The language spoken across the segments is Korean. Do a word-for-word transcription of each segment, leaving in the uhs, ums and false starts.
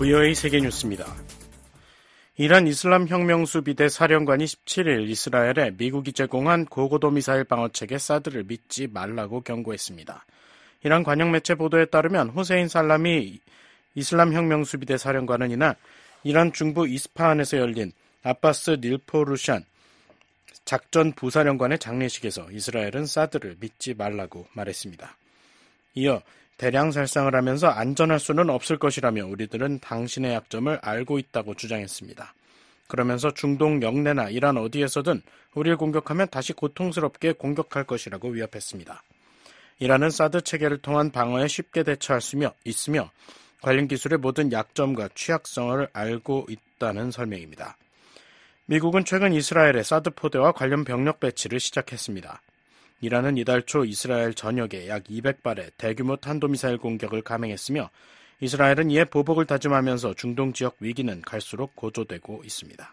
브이오에이 세계뉴스입니다. 이란 이슬람혁명수비대 사령관이 십칠일 이스라엘에 미국이 제공한 고고도 미사일 방어체계 사드를 믿지 말라고 경고했습니다. 이란 관영 매체 보도에 따르면 후세인 살라미 이슬람혁명수비대 사령관은 이날 이란 중부 이스파한에서 열린 아바스 닐포루샨 작전 부사령관의 장례식에서 이스라엘은 사드를 믿지 말라고 말했습니다. 이어 대량 살상을 하면서 안전할 수는 없을 것이라며 우리들은 당신의 약점을 알고 있다고 주장했습니다. 그러면서 중동 영내나 이란 어디에서든 우리를 공격하면 다시 고통스럽게 공격할 것이라고 위협했습니다. 이란은 사드 체계를 통한 방어에 쉽게 대처할 수 있으며 관련 기술의 모든 약점과 취약성을 알고 있다는 설명입니다. 미국은 최근 이스라엘의 사드 포대와 관련 병력 배치를 시작했습니다. 이란은 이달 초 이스라엘 전역에 약 이백 발의 대규모 탄도미사일 공격을 감행했으며 이스라엘은 이에 보복을 다짐하면서 중동 지역 위기는 갈수록 고조되고 있습니다.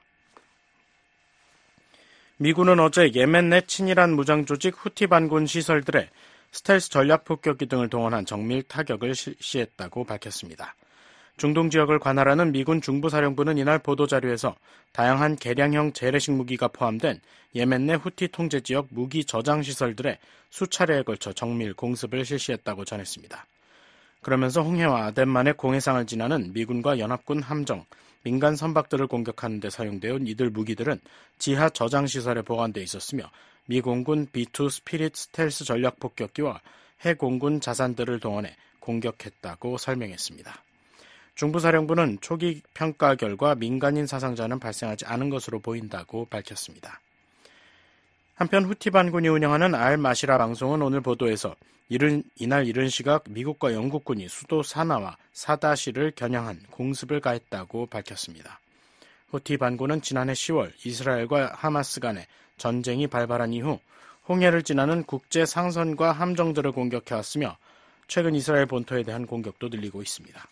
미군은 어제 예멘 내 친이란 무장 조직 후티 반군 시설들에 스텔스 전략 폭격기 등을 동원한 정밀 타격을 실시했다고 밝혔습니다. 중동 지역을 관할하는 미군 중부사령부는 이날 보도자료에서 다양한 개량형 재래식 무기가 포함된 예멘 내 후티 통제 지역 무기 저장 시설들에 수차례에 걸쳐 정밀 공습을 실시했다고 전했습니다. 그러면서 홍해와 아덴만의 공해상을 지나는 미군과 연합군 함정, 민간 선박들을 공격하는 데 사용되온 이들 무기들은 지하 저장 시설에 보관돼 있었으며 미공군 비 투 스피릿 스텔스 전략 폭격기와 해공군 자산들을 동원해 공격했다고 설명했습니다. 중부사령부는 초기 평가 결과 민간인 사상자는 발생하지 않은 것으로 보인다고 밝혔습니다. 한편 후티 반군이 운영하는 알 마시라 방송은 오늘 보도에서 이른, 이날 이른 시각 미국과 영국군이 수도 사나와 사다시를 겨냥한 공습을 가했다고 밝혔습니다. 후티 반군은 지난해 시월 이스라엘과 하마스 간의 전쟁이 발발한 이후 홍해를 지나는 국제 상선과 함정들을 공격해왔으며 최근 이스라엘 본토에 대한 공격도 늘리고 있습니다.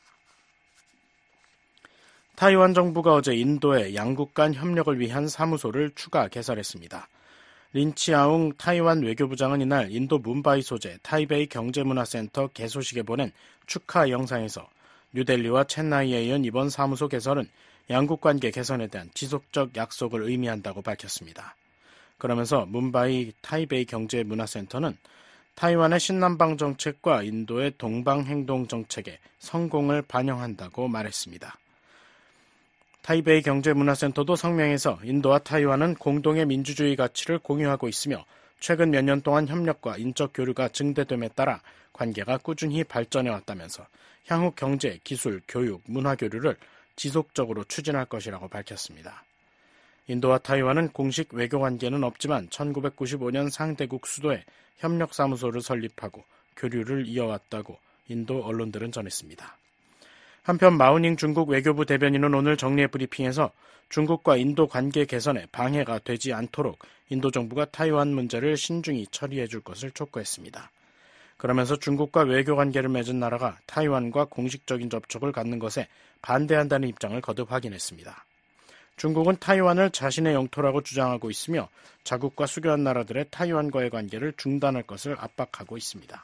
타이완 정부가 어제 인도에 양국 간 협력을 위한 사무소를 추가 개설했습니다. 린치아웅 타이완 외교부장은 이날 인도 문바이 소재 타이베이 경제문화센터 개소식에 보낸 축하 영상에서 뉴델리와 첸나이에 이은 이번 사무소 개설은 양국 관계 개선에 대한 지속적 약속을 의미한다고 밝혔습니다. 그러면서 문바이 타이베이 경제문화센터는 타이완의 신남방 정책과 인도의 동방행동 정책의 성공을 반영한다고 말했습니다. 타이베이 경제문화센터도 성명에서 인도와 타이완은 공동의 민주주의 가치를 공유하고 있으며 최근 몇 년 동안 협력과 인적 교류가 증대됨에 따라 관계가 꾸준히 발전해 왔다면서 향후 경제, 기술, 교육, 문화 교류를 지속적으로 추진할 것이라고 밝혔습니다. 인도와 타이완은 공식 외교 관계는 없지만 천구백구십오 년 상대국 수도에 협력사무소를 설립하고 교류를 이어왔다고 인도 언론들은 전했습니다. 한편 마우닝 중국 외교부 대변인은 오늘 정례 브리핑에서 중국과 인도 관계 개선에 방해가 되지 않도록 인도 정부가 타이완 문제를 신중히 처리해 줄 것을 촉구했습니다. 그러면서 중국과 외교 관계를 맺은 나라가 타이완과 공식적인 접촉을 갖는 것에 반대한다는 입장을 거듭 확인했습니다. 중국은 타이완을 자신의 영토라고 주장하고 있으며 자국과 수교한 나라들의 타이완과의 관계를 중단할 것을 압박하고 있습니다.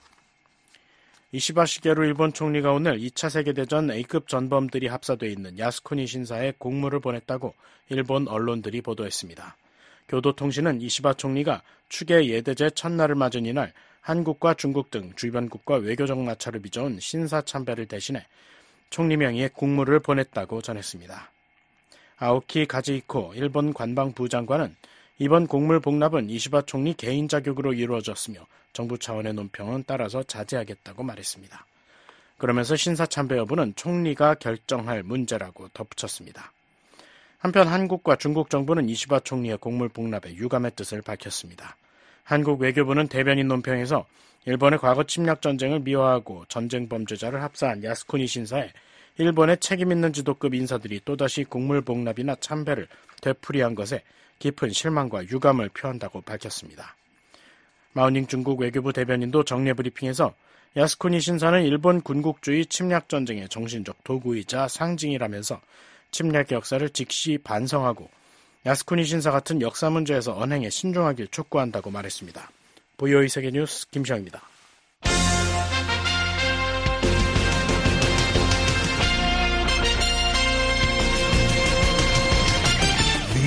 이시바 시게루 일본 총리가 오늘 이 차 세계대전 A급 전범들이 합사돼 있는 야스쿠니 신사에 공물을 보냈다고 일본 언론들이 보도했습니다. 교도통신은 이시바 총리가 추계 예대제 첫날을 맞은 이날 한국과 중국 등 주변국과 외교적 마찰을 빚어온 신사 참배를 대신해 총리 명의의 공물을 보냈다고 전했습니다. 아오키 가즈히코 일본 관방부 장관은 이번 공물 복납은 이시바 총리 개인 자격으로 이루어졌으며 정부 차원의 논평은 따라서 자제하겠다고 말했습니다. 그러면서 신사 참배 여부는 총리가 결정할 문제라고 덧붙였습니다. 한편 한국과 중국 정부는 이시바 총리의 공물 복납에 유감의 뜻을 밝혔습니다. 한국 외교부는 대변인 논평에서 일본의 과거 침략 전쟁을 미화하고 전쟁 범죄자를 합사한 야스쿠니 신사에 일본의 책임있는 지도급 인사들이 또다시 공물 복납이나 참배를 되풀이한 것에 깊은 실망과 유감을 표한다고 밝혔습니다. 마우닝 중국 외교부 대변인도 정례 브리핑에서 야스쿠니 신사는 일본 군국주의 침략 전쟁의 정신적 도구이자 상징이라면서 침략 역사를 즉시 반성하고 야스쿠니 신사 같은 역사 문제에서 언행에 신중하길 촉구한다고 말했습니다. 브이오에이 세계뉴스 김시영입니다.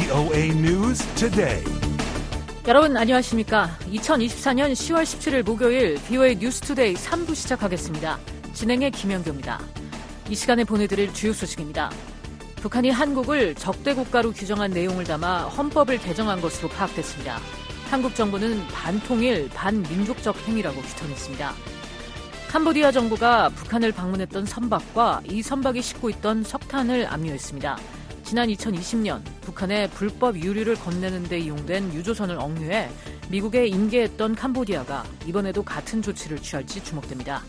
브이오에이 News Today. 여러분 안녕하십니까? 이천이십사년 시월 십칠일 목요일 브이오에이 뉴스 투데이 삼 부 시작하겠습니다. 진행의 김영규입니다. 이 시간에 보내드릴 주요 소식입니다. 북한이 한국을 적대 국가로 규정한 내용을 담아 헌법을 개정한 것으로 파악됐습니다. 한국 정부는 반통일, 반민족적 행위라고 규탄했습니다. 캄보디아 정부가 북한을 방문했던 선박과 이 선박이 싣고 있던 석탄을 압류했습니다. 지난 이천이십년 북한에 불법 유류를 건네는 데 이용된 유조선을 억류해 미국에 인계했던 캄보디아가 이번에도 같은 조치를 취할지 주목됩니다.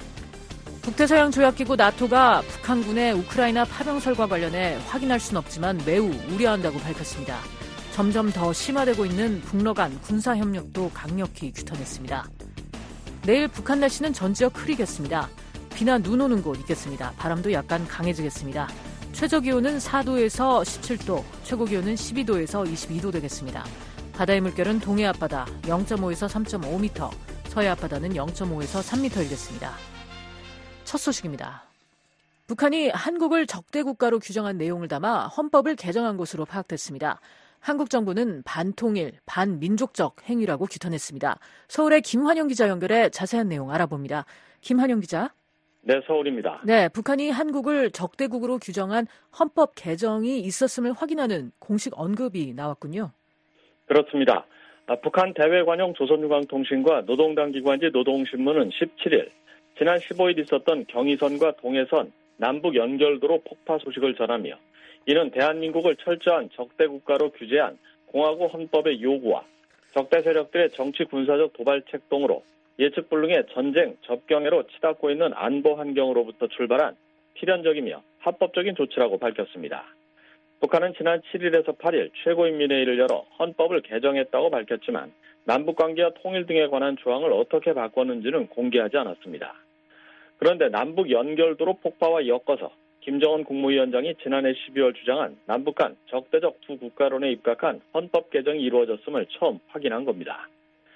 북태서양 조약기구 나토가 북한군의 우크라이나 파병설과 관련해 확인할 수는 없지만 매우 우려한다고 밝혔습니다. 점점 더 심화되고 있는 북러 간 군사협력도 강력히 규탄했습니다. 내일 북한 날씨는 전 지역 흐리겠습니다. 비나 눈 오는 곳 있겠습니다. 바람도 약간 강해지겠습니다. 최저기온은 사도에서 십칠도, 최고기온은 십이도에서 이십이도 되겠습니다. 바다의 물결은 동해 앞바다 영점오에서 삼점오 미터, 서해 앞바다는 영점오에서 삼 미터이겠습니다. 첫 소식입니다. 북한이 한국을 적대 국가로 규정한 내용을 담아 헌법을 개정한 것으로 파악됐습니다. 한국 정부는 반통일, 반민족적 행위라고 규탄했습니다. 서울의 김환영 기자 연결해 자세한 내용 알아봅니다. 김환영 기자. 네, 서울입니다. 네, 북한이 한국을 적대국으로 규정한 헌법 개정이 있었음을 확인하는 공식 언급이 나왔군요. 그렇습니다. 북한 대외관용 조선유광통신과 노동당 기관지 노동신문은 십칠일, 지난 십오일 있었던 경의선과 동해선 남북 연결도로 폭파 소식을 전하며 이는 대한민국을 철저한 적대국가로 규제한 공화국 헌법의 요구와 적대 세력들의 정치 군사적 도발책 등으로 예측불능의 전쟁, 접경해로 치닫고 있는 안보 환경으로부터 출발한 필연적이며 합법적인 조치라고 밝혔습니다. 북한은 지난 칠일에서 팔일 최고인민회의를 열어 헌법을 개정했다고 밝혔지만 남북관계와 통일 등에 관한 조항을 어떻게 바꿨는지는 공개하지 않았습니다. 그런데 남북 연결도로 폭파와 엮어서 김정은 국무위원장이 지난해 십이월 주장한 남북 간 적대적 두 국가론에 입각한 헌법 개정이 이루어졌음을 처음 확인한 겁니다.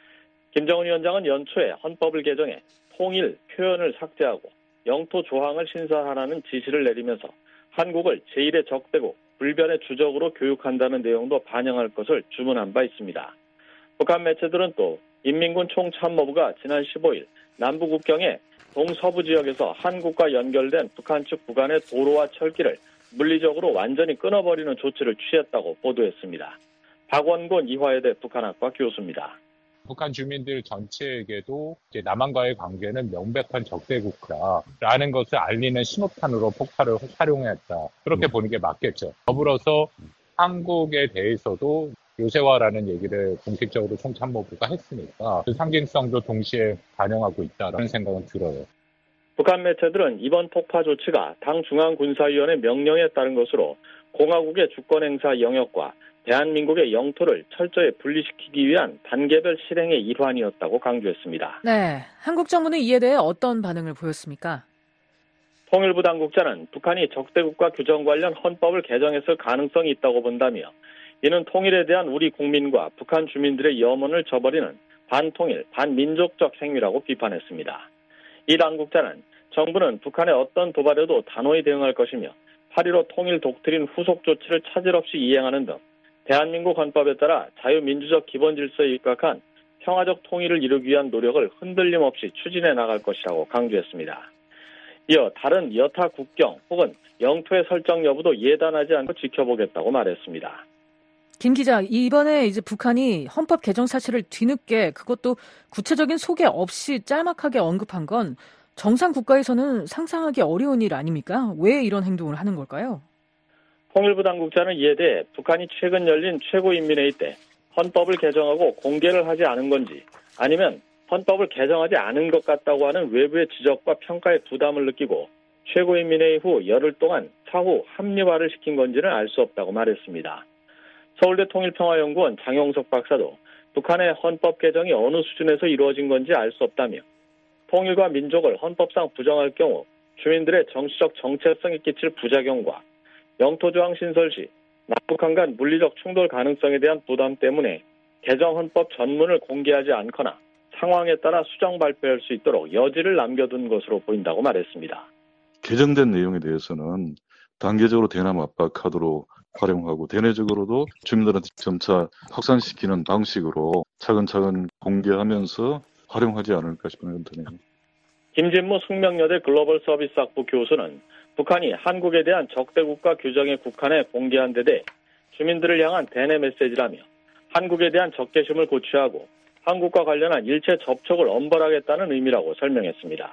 김정은 위원장은 연초에 헌법을 개정해 통일 표현을 삭제하고 영토 조항을 신설하라는 지시를 내리면서 한국을 제일의 적대국, 불변의 주적으로 교육한다는 내용도 반영할 것을 주문한 바 있습니다. 북한 매체들은 또 인민군 총참모부가 지난 십오일 남북 국경의 동서부 지역에서 한국과 연결된 북한 측 구간의 도로와 철길을 물리적으로 완전히 끊어버리는 조치를 취했다고 보도했습니다. 박원곤 이화여대 북한학과 교수입니다. 북한 주민들 전체에게도 이제 남한과의 관계는 명백한 적대국가라는 것을 알리는 신호탄으로 폭발을 활용했다. 그렇게 보는 게 맞겠죠. 더불어서 한국에 대해서도 요새화라는 얘기를 공식적으로 총참모부가 했으니까 그 상징성도 동시에 반영하고 있다는 생각은 들어요. 북한 매체들은 이번 폭파 조치가 당 중앙군사위원회 명령에 따른 것으로 공화국의 주권행사 영역과 대한민국의 영토를 철저히 분리시키기 위한 단계별 실행의 일환이었다고 강조했습니다. 네, 한국 정부는 이에 대해 어떤 반응을 보였습니까? 통일부 당국자는 북한이 적대국가 규정 관련 헌법을 개정했을 가능성이 있다고 본다며 이는 통일에 대한 우리 국민과 북한 주민들의 염원을 저버리는 반통일, 반민족적 행위라고 비판했습니다. 이 당국자는 정부는 북한의 어떤 도발에도 단호히 대응할 것이며 팔일오 통일 독트린 후속 조치를 차질 없이 이행하는 등 대한민국 헌법에 따라 자유민주적 기본 질서에 입각한 평화적 통일을 이루기 위한 노력을 흔들림 없이 추진해 나갈 것이라고 강조했습니다. 이어 다른 여타 국경 혹은 영토의 설정 여부도 예단하지 않고 지켜보겠다고 말했습니다. 김 기자, 이번에 이제 북한이 헌법 개정 사실을 뒤늦게 그것도 구체적인 소개 없이 짤막하게 언급한 건 정상 국가에서는 상상하기 어려운 일 아닙니까? 왜 이런 행동을 하는 걸까요? 통일부 당국자는 이에 대해 북한이 최근 열린 최고인민회의 때 헌법을 개정하고 공개를 하지 않은 건지 아니면 헌법을 개정하지 않은 것 같다고 하는 외부의 지적과 평가에 부담을 느끼고 최고인민회의 후 열흘 동안 사후 합리화를 시킨 건지는 알 수 없다고 말했습니다. 서울대 통일평화연구원 장용석 박사도 북한의 헌법 개정이 어느 수준에서 이루어진 건지 알 수 없다며 통일과 민족을 헌법상 부정할 경우 주민들의 정치적 정체성에 끼칠 부작용과 영토조항 신설 시 남북한 간 물리적 충돌 가능성에 대한 부담 때문에 개정 헌법 전문을 공개하지 않거나 상황에 따라 수정 발표할 수 있도록 여지를 남겨둔 것으로 보인다고 말했습니다. 개정된 내용에 대해서는 단계적으로 대남 압박 카드로 활용하고 대내적으로도 주민들한테 점차 확산시키는 방식으로 차근차근 공개하면서 활용하지 않을까 싶은 생각이 드네요. 김진무 숙명여대 글로벌 서비스학부 교수는 북한이 한국에 대한 적대국가 규정의 국한에 공개한 데 대해 주민들을 향한 대내 메시지라며 한국에 대한 적개심을 고취하고 한국과 관련한 일체 접촉을 엄벌하겠다는 의미라고 설명했습니다.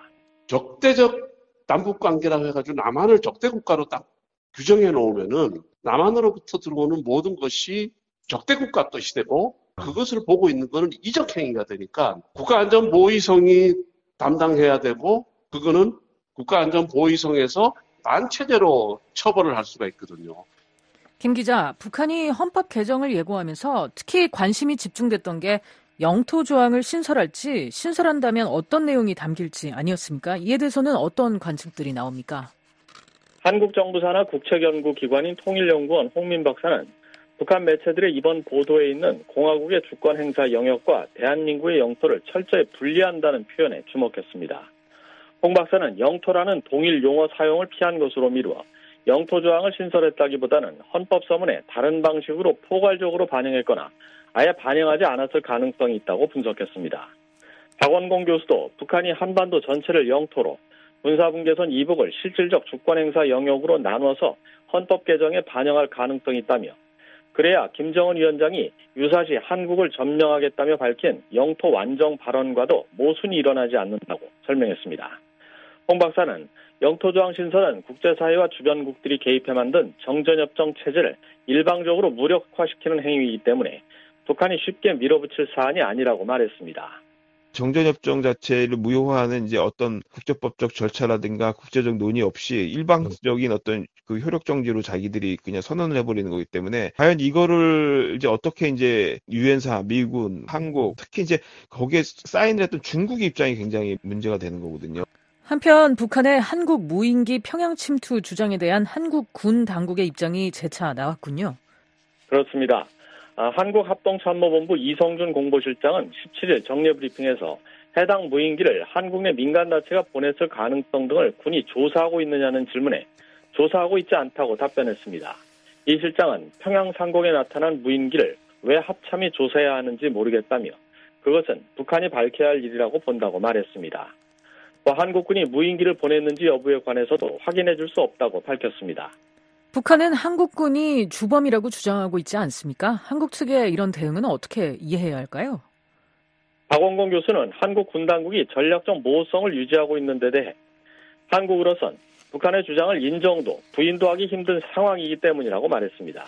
적대적 남북관계라고 해가지고 남한을 적대국가로 딱 규정해 놓으면은 남한으로부터 들어오는 모든 것이 적대국가 뜻이 되고 그것을 보고 있는 것은 이적행위가 되니까 국가안전보위성이 담당해야 되고 그거는 국가안전보위성에서 단체제로 처벌을 할 수가 있거든요. 김 기자, 북한이 헌법 개정을 예고하면서 특히 관심이 집중됐던 게 영토 조항을 신설할지, 신설한다면 어떤 내용이 담길지 아니었습니까? 이에 대해서는 어떤 관측들이 나옵니까? 한국 정부 산하 국책연구기관인 통일연구원 홍민 박사는 북한 매체들의 이번 보도에 있는 공화국의 주권 행사 영역과 대한민국의 영토를 철저히 분리한다는 표현에 주목했습니다. 홍 박사는 영토라는 동일 용어 사용을 피한 것으로 미루어 영토 조항을 신설했다기보다는 헌법 서문에 다른 방식으로 포괄적으로 반영했거나 아예 반영하지 않았을 가능성이 있다고 분석했습니다. 박원공 교수도 북한이 한반도 전체를 영토로 군사분계선 이북을 실질적 주권행사 영역으로 나눠서 헌법 개정에 반영할 가능성이 있다며 그래야 김정은 위원장이 유사시 한국을 점령하겠다며 밝힌 영토 완정 발언과도 모순이 일어나지 않는다고 설명했습니다. 홍 박사는 영토조항 신설은 국제사회와 주변국들이 개입해 만든 정전협정 체제를 일방적으로 무력화시키는 행위이기 때문에 북한이 쉽게 밀어붙일 사안이 아니라고 말했습니다. 정전협정 자체를 무효화하는 이제 어떤 국제법적 절차라든가 국제적 논의 없이 일방적인 어떤 그 효력 정지로 자기들이 그냥 선언을 해버리는 거기 때문에 과연 이거를 이제 어떻게 이제 유엔사, 미군, 한국 특히 이제 거기에 사인을 했던 중국의 입장이 굉장히 문제가 되는 거거든요. 한편 북한의 한국 무인기 평양 침투 주장에 대한 한국 군 당국의 입장이 재차 나왔군요. 그렇습니다. 아, 한국합동참모본부 이성준 공보실장은 십칠일 정례 브리핑에서 해당 무인기를 한국 내 민간단체가 보냈을 가능성 등을 군이 조사하고 있느냐는 질문에 조사하고 있지 않다고 답변했습니다. 이 실장은 평양 상공에 나타난 무인기를 왜 합참이 조사해야 하는지 모르겠다며 그것은 북한이 밝혀야 할 일이라고 본다고 말했습니다. 또 한국군이 무인기를 보냈는지 여부에 관해서도 확인해 줄 수 없다고 밝혔습니다. 북한은 한국군이 주범이라고 주장하고 있지 않습니까? 한국 측의 이런 대응은 어떻게 이해해야 할까요? 박원공 교수는 한국 군 당국이 전략적 모호성을 유지하고 있는 데 대해 한국으로선 북한의 주장을 인정도 부인도 하기 힘든 상황이기 때문이라고 말했습니다.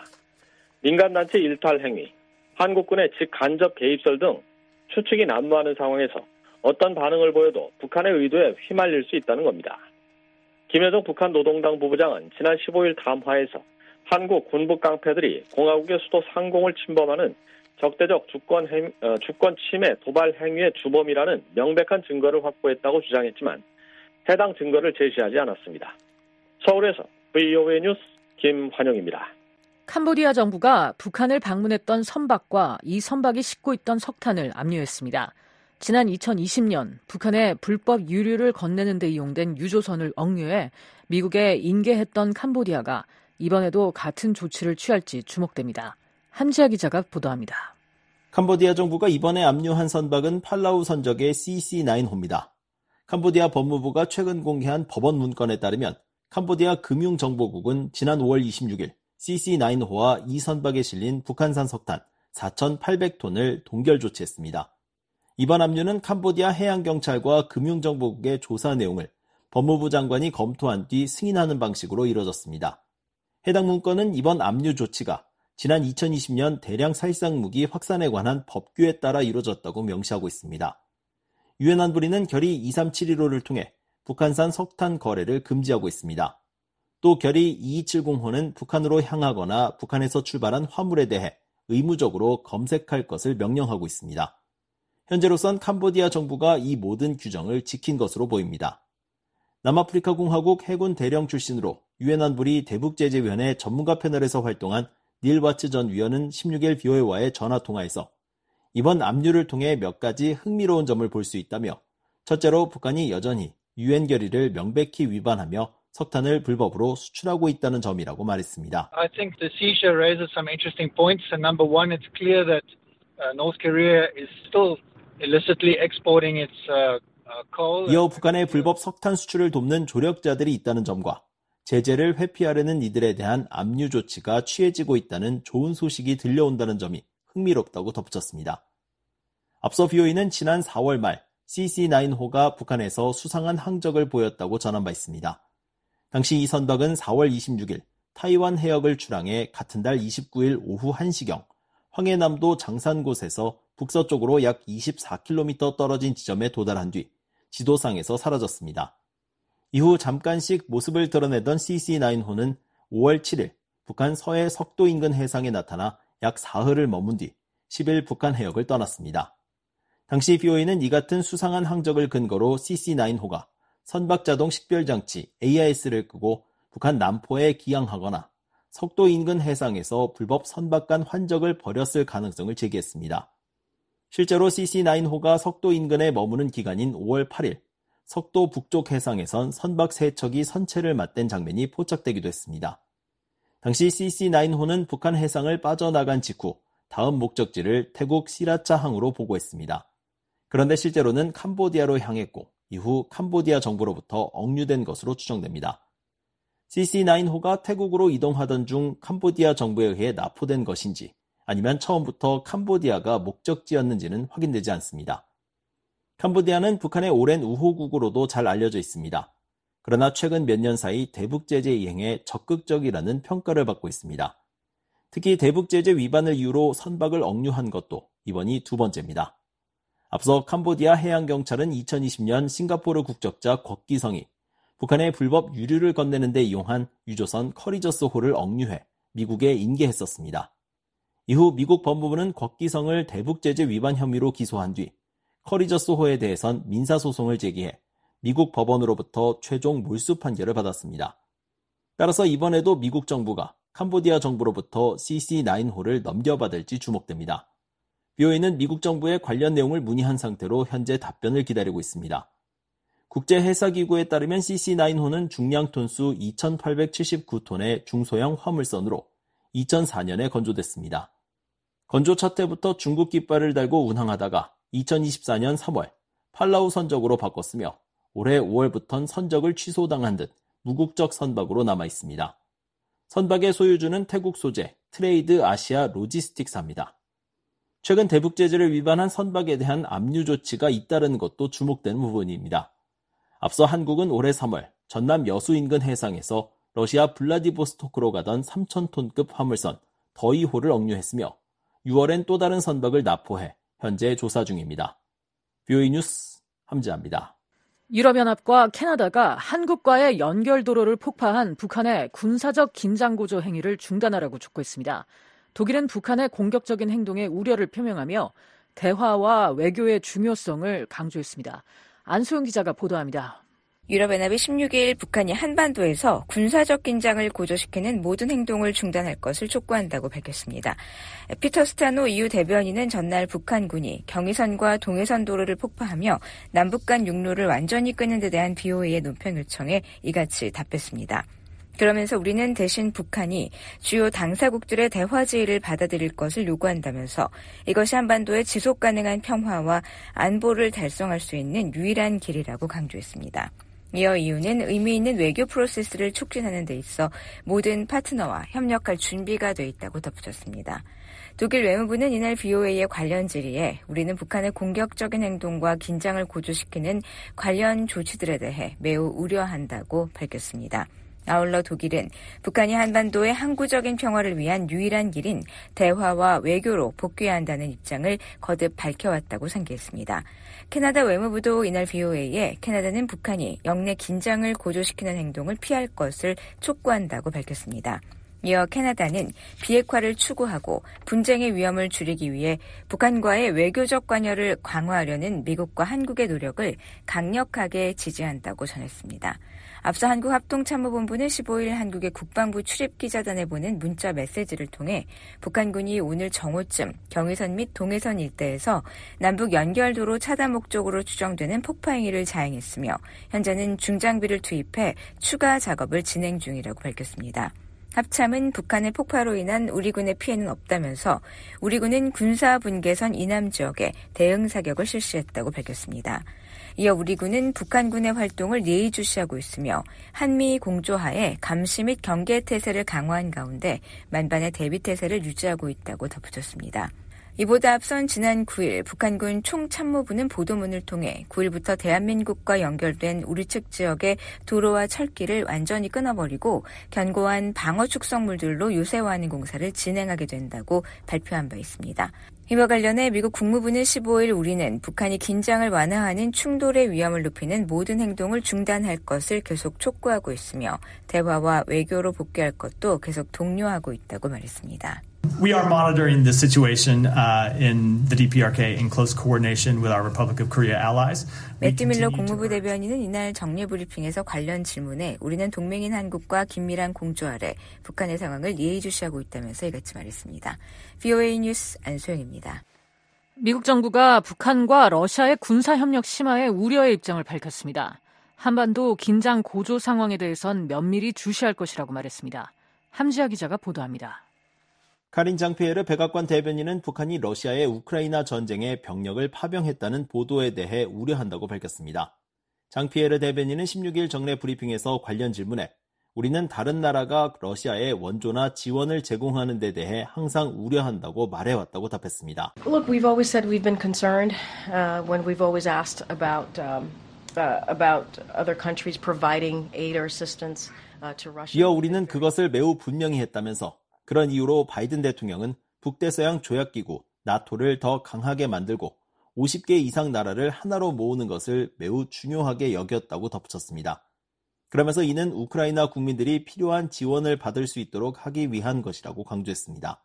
민간단체 일탈 행위, 한국군의 직간접 개입설 등 추측이 난무하는 상황에서 어떤 반응을 보여도 북한의 의도에 휘말릴 수 있다는 겁니다. 김여정 북한 노동당 부부장은 지난 십오일 담화에서 한국 군부 깡패들이 공화국의 수도 상공을 침범하는 적대적 주권, 행, 어, 주권 침해 도발 행위의 주범이라는 명백한 증거를 확보했다고 주장했지만 해당 증거를 제시하지 않았습니다. 서울에서 브이오에이 뉴스 김환영입니다. 캄보디아 정부가 북한을 방문했던 선박과 이 선박이 싣고 있던 석탄을 압류했습니다. 지난 이천이십년 북한에 불법 유류를 건네는 데 이용된 유조선을 억류해 미국에 인계했던 캄보디아가 이번에도 같은 조치를 취할지 주목됩니다. 한지아 기자가 보도합니다. 캄보디아 정부가 이번에 압류한 선박은 팔라우 선적의 씨씨 나인호입니다. 캄보디아 법무부가 최근 공개한 법원 문건에 따르면 캄보디아 금융정보국은 지난 오월 이십육일 씨씨 나인호와 이 선박에 실린 북한산 석탄 사천팔백 톤을 동결 조치했습니다. 이번 압류는 캄보디아 해양경찰과 금융정보국의 조사 내용을 법무부 장관이 검토한 뒤 승인하는 방식으로 이뤄졌습니다. 해당 문건은 이번 압류 조치가 지난 이천이십년 대량 살상 무기 확산에 관한 법규에 따라 이루어졌다고 명시하고 있습니다. 유엔 안보리는 결의 이삼칠일호를 통해 북한산 석탄 거래를 금지하고 있습니다. 또 결의 이이칠공호는 북한으로 향하거나 북한에서 출발한 화물에 대해 의무적으로 검색할 것을 명령하고 있습니다. 현재로선 캄보디아 정부가 이 모든 규정을 지킨 것으로 보입니다. 남아프리카 공화국 해군 대령 출신으로 유엔 안보리 대북제재위원회 전문가 패널에서 활동한 닐 와츠 전 위원은 십육일 브이오에이와의 전화통화에서 이번 압류를 통해 몇 가지 흥미로운 점을 볼 수 있다며 첫째로 북한이 여전히 유엔 결의를 명백히 위반하며 석탄을 불법으로 수출하고 있다는 점이라고 말했습니다. I think the seizure raises some interesting points. And number one, it's clear that uh, North Korea is still illicitly exporting its uh, uh, coal. 이어 북한의 불법 석탄 수출을 돕는 조력자들이 있다는 점과 제재를 회피하려는 이들에 대한 압류 조치가 취해지고 있다는 좋은 소식이 들려온다는 점이 흥미롭다고 덧붙였습니다. 앞서 비오이는 지난 사월 말 씨씨 나인호가 북한에서 수상한 항적을 보였다고 전한 바 있습니다. 당시 이 선박은 사월 이십육일 타이완 해역을 출항해 같은 달 이십구일 오후 한 시경 황해남도 장산곳에서 북서쪽으로 약 이십사 킬로미터 떨어진 지점에 도달한 뒤 지도상에서 사라졌습니다. 이후 잠깐씩 모습을 드러내던 씨씨 나인호는 오월 칠일 북한 서해 석도 인근 해상에 나타나 약 사흘을 머문 뒤 십일 북한 해역을 떠났습니다. 당시 비오이는 이 같은 수상한 항적을 근거로 씨씨 나인호가 선박자동 식별장치 에이아이에스를 끄고 북한 남포에 기항하거나 석도 인근 해상에서 불법 선박간 환적을 벌였을 가능성을 제기했습니다. 실제로 씨씨 나인호가 석도 인근에 머무는 기간인 오월 팔일 석도 북쪽 해상에선 선박 세 척이 선체를 맞댄 장면이 포착되기도 했습니다. 당시 씨씨 나인호는 북한 해상을 빠져나간 직후 다음 목적지를 태국 시라차항으로 보고했습니다. 그런데 실제로는 캄보디아로 향했고 이후 캄보디아 정부로부터 억류된 것으로 추정됩니다. 씨씨 나인호가 태국으로 이동하던 중 캄보디아 정부에 의해 납포된 것인지 아니면 처음부터 캄보디아가 목적지였는지는 확인되지 않습니다. 캄보디아는 북한의 오랜 우호국으로도 잘 알려져 있습니다. 그러나 최근 몇 년 사이 대북 제재 이행에 적극적이라는 평가를 받고 있습니다. 특히 대북 제재 위반을 이유로 선박을 억류한 것도 이번이 두 번째입니다. 앞서 캄보디아 해양경찰은 이천이십 년 싱가포르 국적자 곽기성이 북한의 불법 유류를 건네는 데 이용한 유조선 커리저스호를 억류해 미국에 인계했었습니다. 이후 미국 법무부는 곽기성을 대북 제재 위반 혐의로 기소한 뒤 커리저스호에 대해선 민사소송을 제기해 미국 법원으로부터 최종 몰수 판결을 받았습니다. 따라서 이번에도 미국 정부가 캄보디아 정부로부터 씨씨 나인호를 넘겨받을지 주목됩니다. 비오이는 미국 정부의 관련 내용을 문의한 상태로 현재 답변을 기다리고 있습니다. 국제해사기구에 따르면 씨씨 나인호는 중량 톤수 이천팔백칠십구 톤의 중소형 화물선으로 이천사 년에 건조됐습니다. 건조 첫 해부터 중국 깃발을 달고 운항하다가 이천이십사 년 삼월 팔라우 선적으로 바꿨으며 올해 오월부터는 선적을 취소당한 듯 무국적 선박으로 남아있습니다. 선박의 소유주는 태국 소재 트레이드 아시아 로지스틱사입니다. 최근 대북 제재를 위반한 선박에 대한 압류 조치가 잇따르는 것도 주목되는 부분입니다. 앞서 한국은 올해 삼월 전남 여수 인근 해상에서 러시아 블라디보스토크로 가던 삼천 톤급 화물선 더이호를 억류했으며 유월엔 또 다른 선박을 납포해 현재 조사 중입니다. 비오이 뉴스 함지아입니다. 유럽연합과 캐나다가 한국과의 연결도로를 폭파한 북한의 군사적 긴장고조 행위를 중단하라고 촉구했습니다. 독일은 북한의 공격적인 행동에 우려를 표명하며 대화와 외교의 중요성을 강조했습니다. 안수영 기자가 보도합니다. 유럽연합이 십육일 북한이 한반도에서 군사적 긴장을 고조시키는 모든 행동을 중단할 것을 촉구한다고 밝혔습니다. 피터 스타노 이유 대변인은 전날 북한군이 경의선과 동해선 도로를 폭파하며 남북 간 육로를 완전히 끊는 데 대한 비오이의 논평 요청에 이같이 답했습니다. 그러면서 우리는 대신 북한이 주요 당사국들의 대화 제의를 받아들일 것을 요구한다면서 이것이 한반도의 지속 가능한 평화와 안보를 달성할 수 있는 유일한 길이라고 강조했습니다. 이어 이유는 의미 있는 외교 프로세스를 촉진하는 데 있어 모든 파트너와 협력할 준비가 돼 있다고 덧붙였습니다. 독일 외무부는 이날 비오에이의 관련 질의에 우리는 북한의 공격적인 행동과 긴장을 고조시키는 관련 조치들에 대해 매우 우려한다고 밝혔습니다. 아울러 독일은 북한이 한반도의 항구적인 평화를 위한 유일한 길인 대화와 외교로 복귀해야 한다는 입장을 거듭 밝혀왔다고 상기했습니다. 캐나다 외무부도 이날 비오에이에 캐나다는 북한이 영내 긴장을 고조시키는 행동을 피할 것을 촉구한다고 밝혔습니다. 이어 캐나다는 비핵화를 추구하고 분쟁의 위험을 줄이기 위해 북한과의 외교적 관여를 강화하려는 미국과 한국의 노력을 강력하게 지지한다고 전했습니다. 앞서 한국합동참모본부는 십오일 한국의 국방부 출입기자단에 보낸 문자 메시지를 통해 북한군이 오늘 정오쯤 경의선 및 동해선 일대에서 남북 연결도로 차단 목적으로 추정되는 폭파 행위를 자행했으며 현재는 중장비를 투입해 추가 작업을 진행 중이라고 밝혔습니다. 합참은 북한의 폭파로 인한 우리 군의 피해는 없다면서 우리 군은 군사분계선 이남 지역에 대응 사격을 실시했다고 밝혔습니다. 이어 우리 군은 북한군의 활동을 예의주시하고 있으며 한미 공조하에 감시 및 경계 태세를 강화한 가운데 만반의 대비 태세를 유지하고 있다고 덧붙였습니다. 이보다 앞선 지난 구일 북한군 총참모부는 보도문을 통해 구일부터 대한민국과 연결된 우리 측 지역의 도로와 철길을 완전히 끊어버리고 견고한 방어 축성물들로 요새화하는 공사를 진행하게 된다고 발표한 바 있습니다. 이와 관련해 미국 국무부는 십오일 우리는 북한이 긴장을 완화하는 충돌의 위험을 높이는 모든 행동을 중단할 것을 계속 촉구하고 있으며 대화와 외교로 복귀할 것도 계속 독려하고 있다고 말했습니다. We are monitoring the situation uh, in the D P R K in close coordination with our Republic of Korea allies. 매튜 밀러 국무부 대변인은 이날 정례 브리핑에서 관련 질문에 우리는 동맹인 한국과 긴밀한 공조 아래 북한의 상황을 예의주시하고 있다면서 이같이 말했습니다. 브이오에이 뉴스 안소영입니다. 미국 정부가 북한과 러시아의 군사협력 심화에 우려의 입장을 밝혔습니다. 한반도 긴장 고조 상황에 대해선 면밀히 주시할 것이라고 말했습니다. 함지아 기자가 보도합니다. 카린 장피에르 백악관 대변인은 북한이 러시아의 우크라이나 전쟁에 병력을 파병했다는 보도에 대해 우려한다고 밝혔습니다. 장피에르 대변인은 십육일 정례 브리핑에서 관련 질문에 우리는 다른 나라가 러시아에 원조나 지원을 제공하는 데 대해 항상 우려한다고 말해왔다고 답했습니다. Look, we've always said we've been concerned uh, when we've always asked about um, uh, about other countries providing aid or assistance uh, to Russia. 이어 우리는 그것을 매우 분명히 했다면서 그런 이유로 바이든 대통령은 북대서양 조약기구 나토를 더 강하게 만들고 오십 개 이상 나라를 하나로 모으는 것을 매우 중요하게 여겼다고 덧붙였습니다. 그러면서 이는 우크라이나 국민들이 필요한 지원을 받을 수 있도록 하기 위한 것이라고 강조했습니다.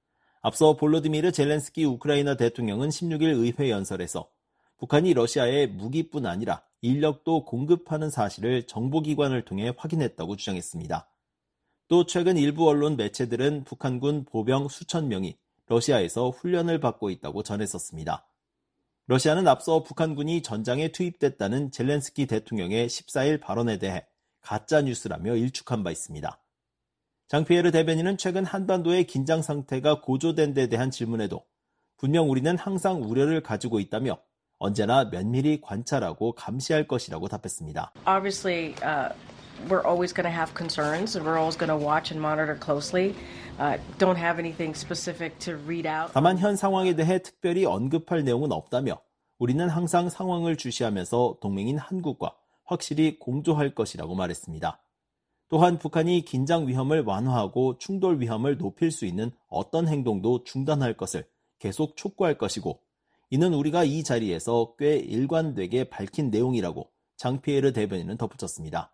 앞서 볼로디미르 젤렌스키 우크라이나 대통령은 십육일 의회 연설에서 북한이 러시아에 무기뿐 아니라 인력도 공급하는 사실을 정보기관을 통해 확인했다고 주장했습니다. 또 최근 일부 언론 매체들은 북한군 보병 수천 명이 러시아에서 훈련을 받고 있다고 전했었습니다. 러시아는 앞서 북한군이 전장에 투입됐다는 젤렌스키 대통령의 십사일 발언에 대해 가짜뉴스라며 일축한 바 있습니다. 장피에르 대변인은 최근 한반도의 긴장 상태가 고조된 데 대한 질문에도 분명 우리는 항상 우려를 가지고 있다며 언제나 면밀히 관찰하고 감시할 것이라고 답했습니다. Obviously, uh... we're always going to have concerns and we're always going to watch and monitor closely. Uh, don't have anything specific to read out. 다만 현 상황에 대해 특별히 언급할 내용은 없다며 우리는 항상 상황을 주시하면서 동맹인 한국과 확실히 공조할 것이라고 말했습니다. 또한 북한이 긴장 위험을 완화하고 충돌 위험을 높일 수 있는 어떤 행동도 중단할 것을 계속 촉구할 것이고 이는 우리가 이 자리에서 꽤 일관되게 밝힌 내용이라고 장피에르 대변인은 덧붙였습니다.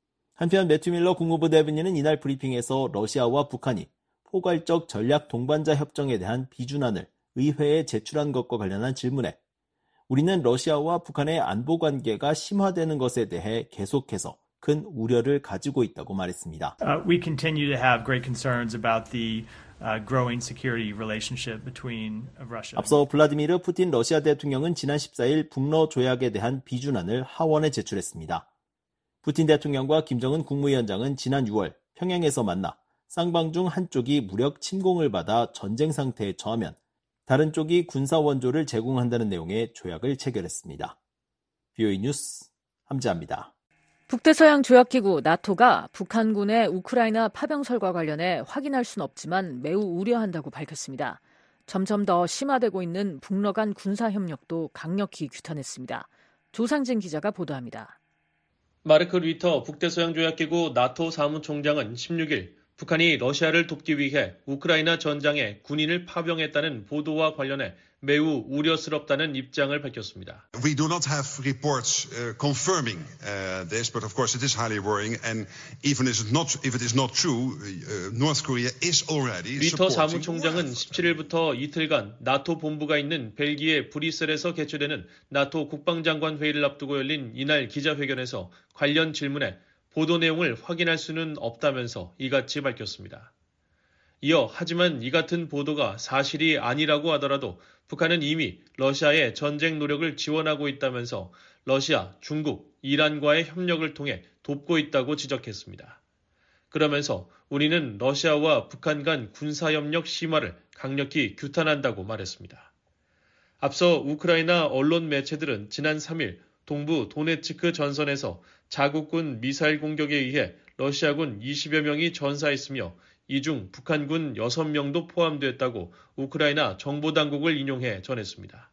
한편 매튜 밀러 국무부 대변인은 이날 브리핑에서 러시아와 북한이 포괄적 전략 동반자 협정에 대한 비준안을 의회에 제출한 것과 관련한 질문에 우리는 러시아와 북한의 안보 관계가 심화되는 것에 대해 계속해서 큰 우려를 가지고 있다고 말했습니다. Uh, we continue to have great concerns about the uh, growing security relationship between Russia. 앞서 블라디미르 푸틴 러시아 대통령은 지난 십사일 북러 조약에 대한 비준안을 하원에 제출했습니다. 푸틴 대통령과 김정은 국무위원장은 지난 유월 평양에서 만나 쌍방 중 한쪽이 무력 침공을 받아 전쟁 상태에 처하면 다른 쪽이 군사 원조를 제공한다는 내용의 조약을 체결했습니다. 브이오에이 뉴스 함지아입니다. 북대서양 조약기구 나토가 북한군의 우크라이나 파병설과 관련해 확인할 수는 없지만 매우 우려한다고 밝혔습니다. 점점 더 심화되고 있는 북러 간 군사협력도 강력히 규탄했습니다. 조상진 기자가 보도합니다. 마르크 류터 북대서양조약기구 나토 사무총장은 십육일 북한이 러시아를 돕기 위해 우크라이나 전장에 군인을 파병했다는 보도와 관련해 매우 우려스럽다는 입장을 밝혔습니다. We do not have reports uh, confirming uh, this, but of course it is highly worrying. And even if it is not, if it is not true, uh, North Korea is already 리터 supporting. 사무총장은 십칠일부터 이틀간 나토 본부가 있는 벨기에 브뤼셀에서 개최되는 나토 국방장관 회의를 앞두고 열린 이날 기자회견에서 관련 질문에 보도 내용을 확인할 수는 없다면서 이같이 밝혔습니다. 이어 하지만 이 같은 보도가 사실이 아니라고 하더라도 북한은 이미 러시아의 전쟁 노력을 지원하고 있다면서 러시아, 중국, 이란과의 협력을 통해 돕고 있다고 지적했습니다. 그러면서 우리는 러시아와 북한 간 군사협력 심화를 강력히 규탄한다고 말했습니다. 앞서 우크라이나 언론 매체들은 지난 삼 일 동부 도네츠크 전선에서 자국군 미사일 공격에 의해 러시아군 이십여 명이 전사했으며 이 중 북한군 여섯 명도 포함됐다고 우크라이나 정보당국을 인용해 전했습니다.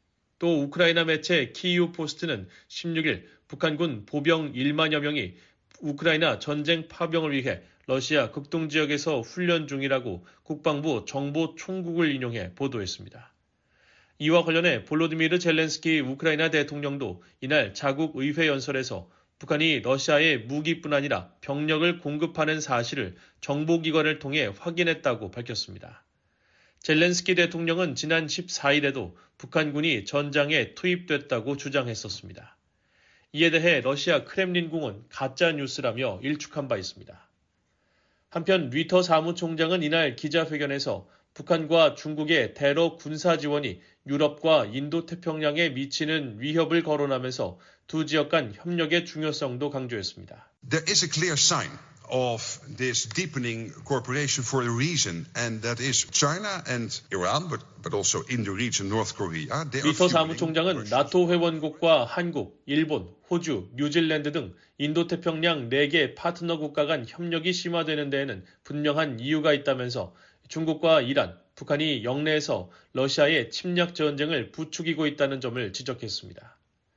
또 우크라이나 매체 키이우 포스트는 십육 일 북한군 보병 일만여 명이 우크라이나 전쟁 파병을 위해 러시아 극동 지역에서 훈련 중이라고 국방부 정보총국을 인용해 보도했습니다. 이와 관련해 볼로디미르 젤렌스키 우크라이나 대통령도 이날 자국 의회 연설에서 북한이 러시아에 무기뿐 아니라 병력을 공급하는 사실을 정보기관을 통해 확인했다고 밝혔습니다. 젤렌스키 대통령은 지난 십사 일에도 북한군이 전장에 투입됐다고 주장했었습니다. 이에 대해 러시아 크렘린궁은 가짜 뉴스라며 일축한 바 있습니다. 한편 리터 사무총장은 이날 기자회견에서 북한과 중국의 대러 군사 지원이 유럽과 인도태평양에 미치는 위협을 거론하면서 두 지역 간 협력의 중요성도 강조했습니다. There is a clear sign of this deepening cooperation for a reason, and that is China and Iran, but, but also in the region North Korea. 리터 사무총장은 나토 회원국과 한국, 일본, 호주, 뉴질랜드 등 인도태평양 네 개 파트너 국가 간 협력이 심화되는 데에는 분명한 이유가 있다면서 중국과 이란, 북한이 영내에서 러시아의 침략 전쟁을 부추기고 있다는 점을 지적했습니다.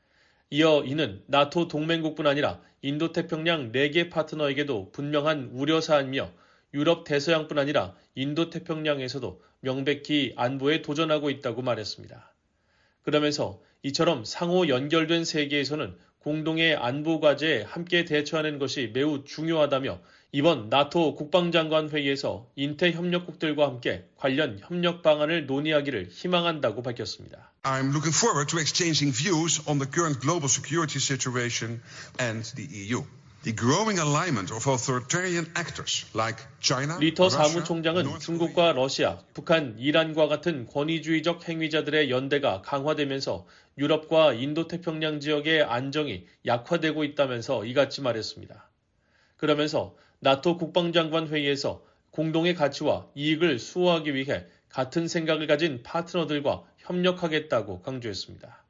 이어 이는 나토 동맹국뿐 아니라 인도태평양 네 개 파트너에게도 분명한 우려사안이며 유럽 대서양뿐 아니라 인도태평양에서도 명백히 안보에 도전하고 있다고 말했습니다. 그러면서 이처럼 상호 연결된 세계에서는 공동의 안보 과제에 함께 대처하는 것이 매우 중요하다며 이번 나토 국방장관 회의에서 인태 협력국들과 함께 관련 협력 방안을 논의하기를 희망한다고 밝혔습니다. I'm looking forward to exchanging views on the current global security situation and the E U. The growing alignment of authoritarian actors like China, 리터 Russia, 사무총장은 중국과 러시아, 북한, 이란과 같은 권위주의적 행위자들의 연대가 강화되면서 유럽과 인도태평양 지역의 안정이 약화되고 있다면서 이같이 말했습니다. 그러면서 나토 국방장관 회의에서 공동의 가치와 이익을 수호하기 위해 같은 생각을 가진 파트너들과 협력하겠다고 강조했습니다.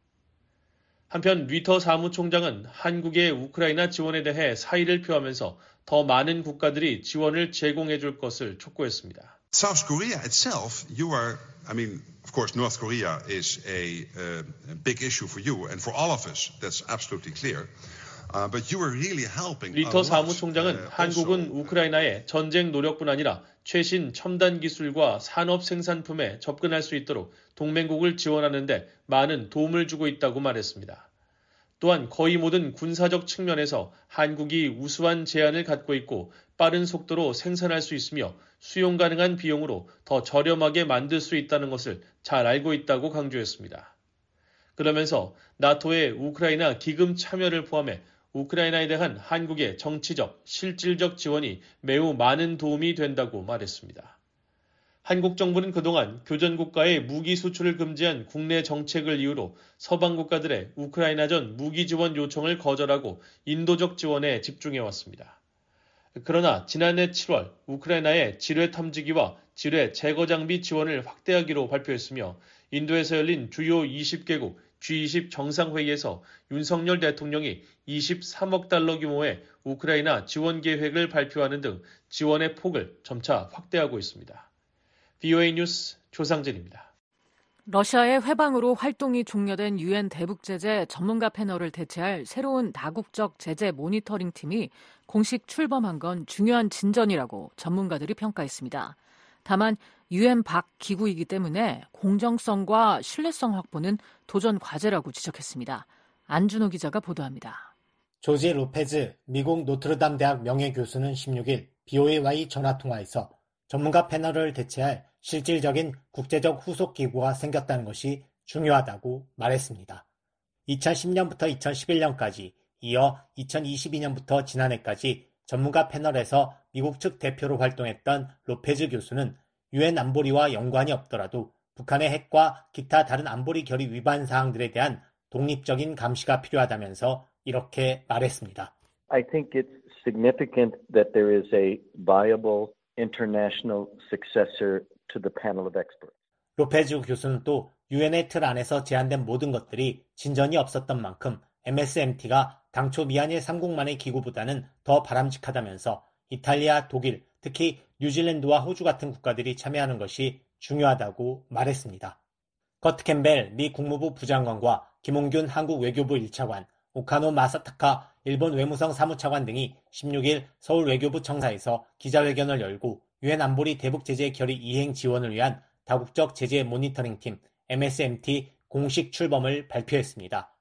한편 리터 사무총장은 한국의 우크라이나 지원에 대해 사의를 표하면서 더 많은 국가들이 지원을 제공해 줄 것을 촉구했습니다. South Korea itself, you are, I mean, of course, North Korea is a, uh, a big issue for you and for all of us. That's absolutely clear. Uh, but you are really helping. 리터 사무총장은 한국은 우크라이나의 전쟁 노력뿐 아니라 최신 첨단 기술과 산업 생산품에 접근할 수 있도록 동맹국을 지원하는 데 많은 도움을 주고 있다고 말했습니다. 또한 거의 모든 군사적 측면에서 한국이 우수한 제안을 갖고 있고 빠른 속도로 생산할 수 있으며 수용 가능한 비용으로 더 저렴하게 만들 수 있다는 것을 잘 알고 있다고 강조했습니다. 그러면서 나토의 우크라이나 기금 참여를 포함해 우크라이나에 대한 한국의 정치적, 실질적 지원이 매우 많은 도움이 된다고 말했습니다. 한국 정부는 그동안 교전국가의 무기 수출을 금지한 국내 정책을 이유로 서방 국가들의 우크라이나전 무기 지원 요청을 거절하고 인도적 지원에 집중해왔습니다. 그러나 지난해 칠월 우크라이나의 지뢰 탐지기와 지뢰 제거 장비 지원을 확대하기로 발표했으며 인도에서 열린 주요 이십 개국 지 이십 정상회의에서 윤석열 대통령이 이십삼억 달러 규모의 우크라이나 지원 계획을 발표하는 등 지원의 폭을 점차 확대하고 있습니다. 브이오에이 뉴스 조상진입니다. 러시아의 회방으로 활동이 종료된 유엔 대북제재 전문가 패널을 대체할 새로운 다국적 제재 모니터링 팀이 공식 출범한 건 중요한 진전이라고 전문가들이 평가했습니다. 다만 유엔 밖 기구이기 때문에 공정성과 신뢰성 확보는 도전 과제라고 지적했습니다. 안준호 기자가 보도합니다. 조지 로페즈 미국 노트르담 대학 명예교수는 십육 일 브이오에이와의 전화통화에서 전문가 패널을 대체할 실질적인 국제적 후속 기구가 생겼다는 것이 중요하다고 말했습니다. 이천십 년부터 이천십일 년까지 이어 이천이십이 년부터 지난해까지 전문가 패널에서 미국 측 대표로 활동했던 로페즈 교수는 유엔 안보리와 연관이 없더라도 북한의 핵과 기타 다른 안보리 결의 위반 사항들에 대한 독립적인 감시가 필요하다면서 이렇게 말했습니다. I think it's significant that there is a viable international successor to the panel of experts. 로페즈 교수는 또 유엔의 틀 안에서 제안된 모든 것들이 진전이 없었던 만큼 엠에스엠티가 당초 미한일 삼국만의 기구보다는 더 바람직하다면서 이탈리아, 독일, 특히 뉴질랜드와 호주 같은 국가들이 참여하는 것이 중요하다고 말했습니다. 커트 캠벨 미 국무부 부장관과 김홍균 한국 외교부 일 차관, 오카노 마사타카 일본 외무성 사무차관 등이 십육 일 서울 외교부 청사에서 기자회견을 열고 유엔 안보리 대북 제재 결의 이행 지원을 위한 다국적 제재 모니터링팀 엠에스엠티 공식 출범을 발표했습니다.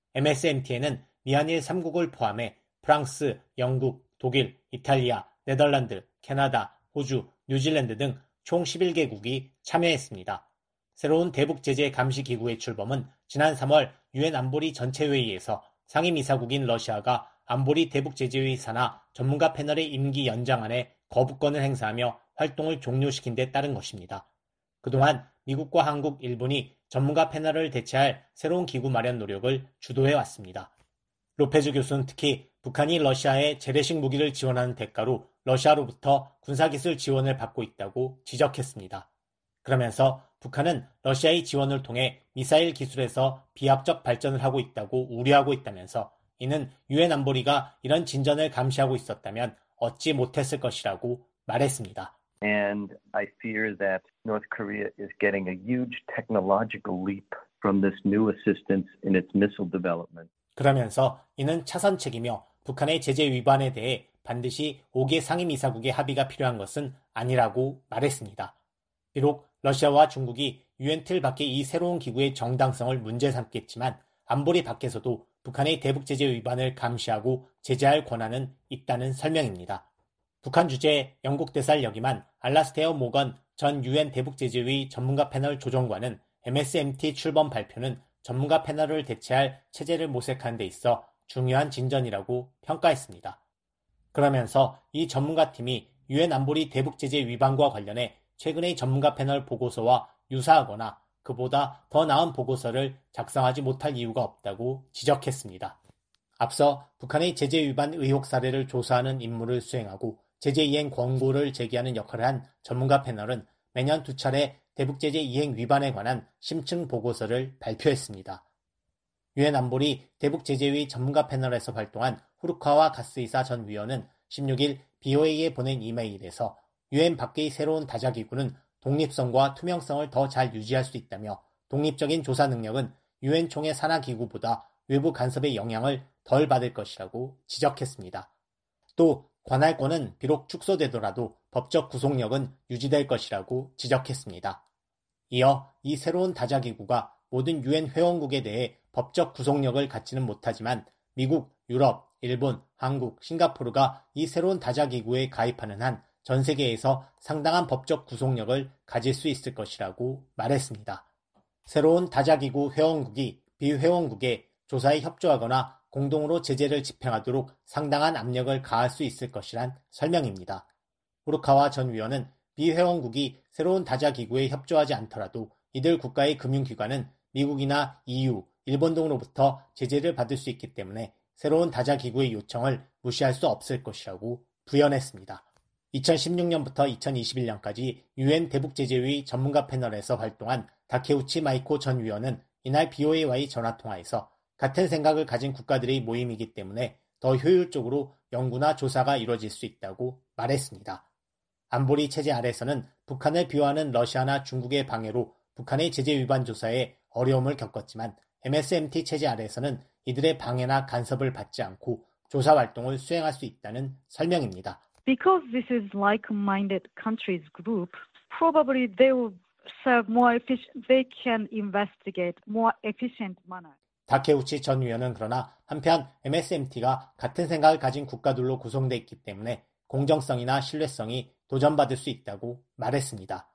엠에스엠티에는 미한일 삼국을 포함해 프랑스, 영국, 독일, 이탈리아, 네덜란드, 캐나다, 호주, 뉴질랜드 등 총 십일 개국이 참여했습니다. 새로운 대북 제재 감시 기구의 출범은 지난 삼월 유엔 안보리 전체 회의에서 상임이사국인 러시아가 안보리 대북 제재의 산하 전문가 패널의 임기 연장안에 거부권을 행사하며 활동을 종료시킨 데 따른 것입니다. 그동안 미국과 한국, 일본이 전문가 패널을 대체할 새로운 기구 마련 노력을 주도해왔습니다. 로페즈 교수는 특히 북한이 러시아에 재래식 무기를 지원하는 대가로 러시아로부터 군사기술 지원을 받고 있다고 지적했습니다. 그러면서 북한은 러시아의 지원을 통해 미사일 기술에서 비합적 발전을 하고 있다고 우려하고 있다면서 이는 유엔 안보리가 이런 진전을 감시하고 있었다면 얻지 못했을 것이라고 말했습니다. And I fear that North Korea is getting a huge technological leap from this new assistance in its missile development. 그러면서 이는 차선책이며 북한의 제재 위반에 대해 반드시 오 개 상임이사국의 합의가 필요한 것은 아니라고 말했습니다. 비록 러시아와 중국이 유엔 틀 밖의 이 새로운 기구의 정당성을 문제 삼겠지만 안보리 밖에서도 북한의 대북 제재 위반을 감시하고 제재할 권한은 있다는 설명입니다. 북한 주재 영국 대사를 역임한 알라스테어 모건 전 유엔 대북 제재의 전문가 패널 조정관은 엠에스엠티 출범 발표는 전문가 패널을 대체할 체제를 모색하는 데 있어 중요한 진전이라고 평가했습니다. 그러면서 이 전문가 팀이 유엔 안보리 대북 제재 위반과 관련해 최근의 전문가 패널 보고서와 유사하거나 그보다 더 나은 보고서를 작성하지 못할 이유가 없다고 지적했습니다. 앞서 북한의 제재 위반 의혹 사례를 조사하는 임무를 수행하고 제재 이행 권고를 제기하는 역할을 한 전문가 패널은 매년 두 차례 대북 제재 이행 위반에 관한 심층 보고서를 발표했습니다. 유엔 안보리 대북 제재의 전문가 패널에서 활동한 후르카와 가스이사 전 위원은 십육 일 비오에이에 보낸 이메일에서 유엔 밖의 새로운 다자기구는 독립성과 투명성을 더 잘 유지할 수 있다며 독립적인 조사 능력은 유엔 총회 산하기구보다 외부 간섭의 영향을 덜 받을 것이라고 지적했습니다. 또 관할권은 비록 축소되더라도 법적 구속력은 유지될 것이라고 지적했습니다. 이어 이 새로운 다자기구가 모든 유엔 회원국에 대해 법적 구속력을 갖지는 못하지만 미국, 유럽, 일본, 한국, 싱가포르가 이 새로운 다자기구에 가입하는 한 전 세계에서 상당한 법적 구속력을 가질 수 있을 것이라고 말했습니다. 새로운 다자기구 회원국이 비회원국에 조사에 협조하거나 공동으로 제재를 집행하도록 상당한 압력을 가할 수 있을 것이란 설명입니다. 후르카와 전 위원은 비회원국이 새로운 다자기구에 협조하지 않더라도 이들 국가의 금융기관은 미국이나 이유, 일본 등으로부터 제재를 받을 수 있기 때문에 새로운 다자기구의 요청을 무시할 수 없을 것이라고 부연했습니다. 이천십육 년부터 이천이십일 년까지 유엔 대북제재의 전문가 패널에서 활동한 다케우치 마이코 전 위원은 이날 비오에이와의 전화통화에서 같은 생각을 가진 국가들의 모임이기 때문에 더 효율적으로 연구나 조사가 이루어질 수 있다고 말했습니다. 안보리 체제 아래서는 북한을 비호하는 러시아나 중국의 방해로 북한의 제재 위반 조사에 어려움을 겪었지만 엠에스엠티 체제 아래서는 이들의 방해나 간섭을 받지 않고 조사 활동을 수행할 수 있다는 설명입니다. Because this is like-minded countries group, probably they will serve more efficient. They can investigate more efficient manner. 다케우치 전 위원은 그러나 한편 엠에스엠티가 같은 생각을 가진 국가들로 구성되어 있기 때문에 공정성이나 신뢰성이 도전받을 수 있다고 말했습니다.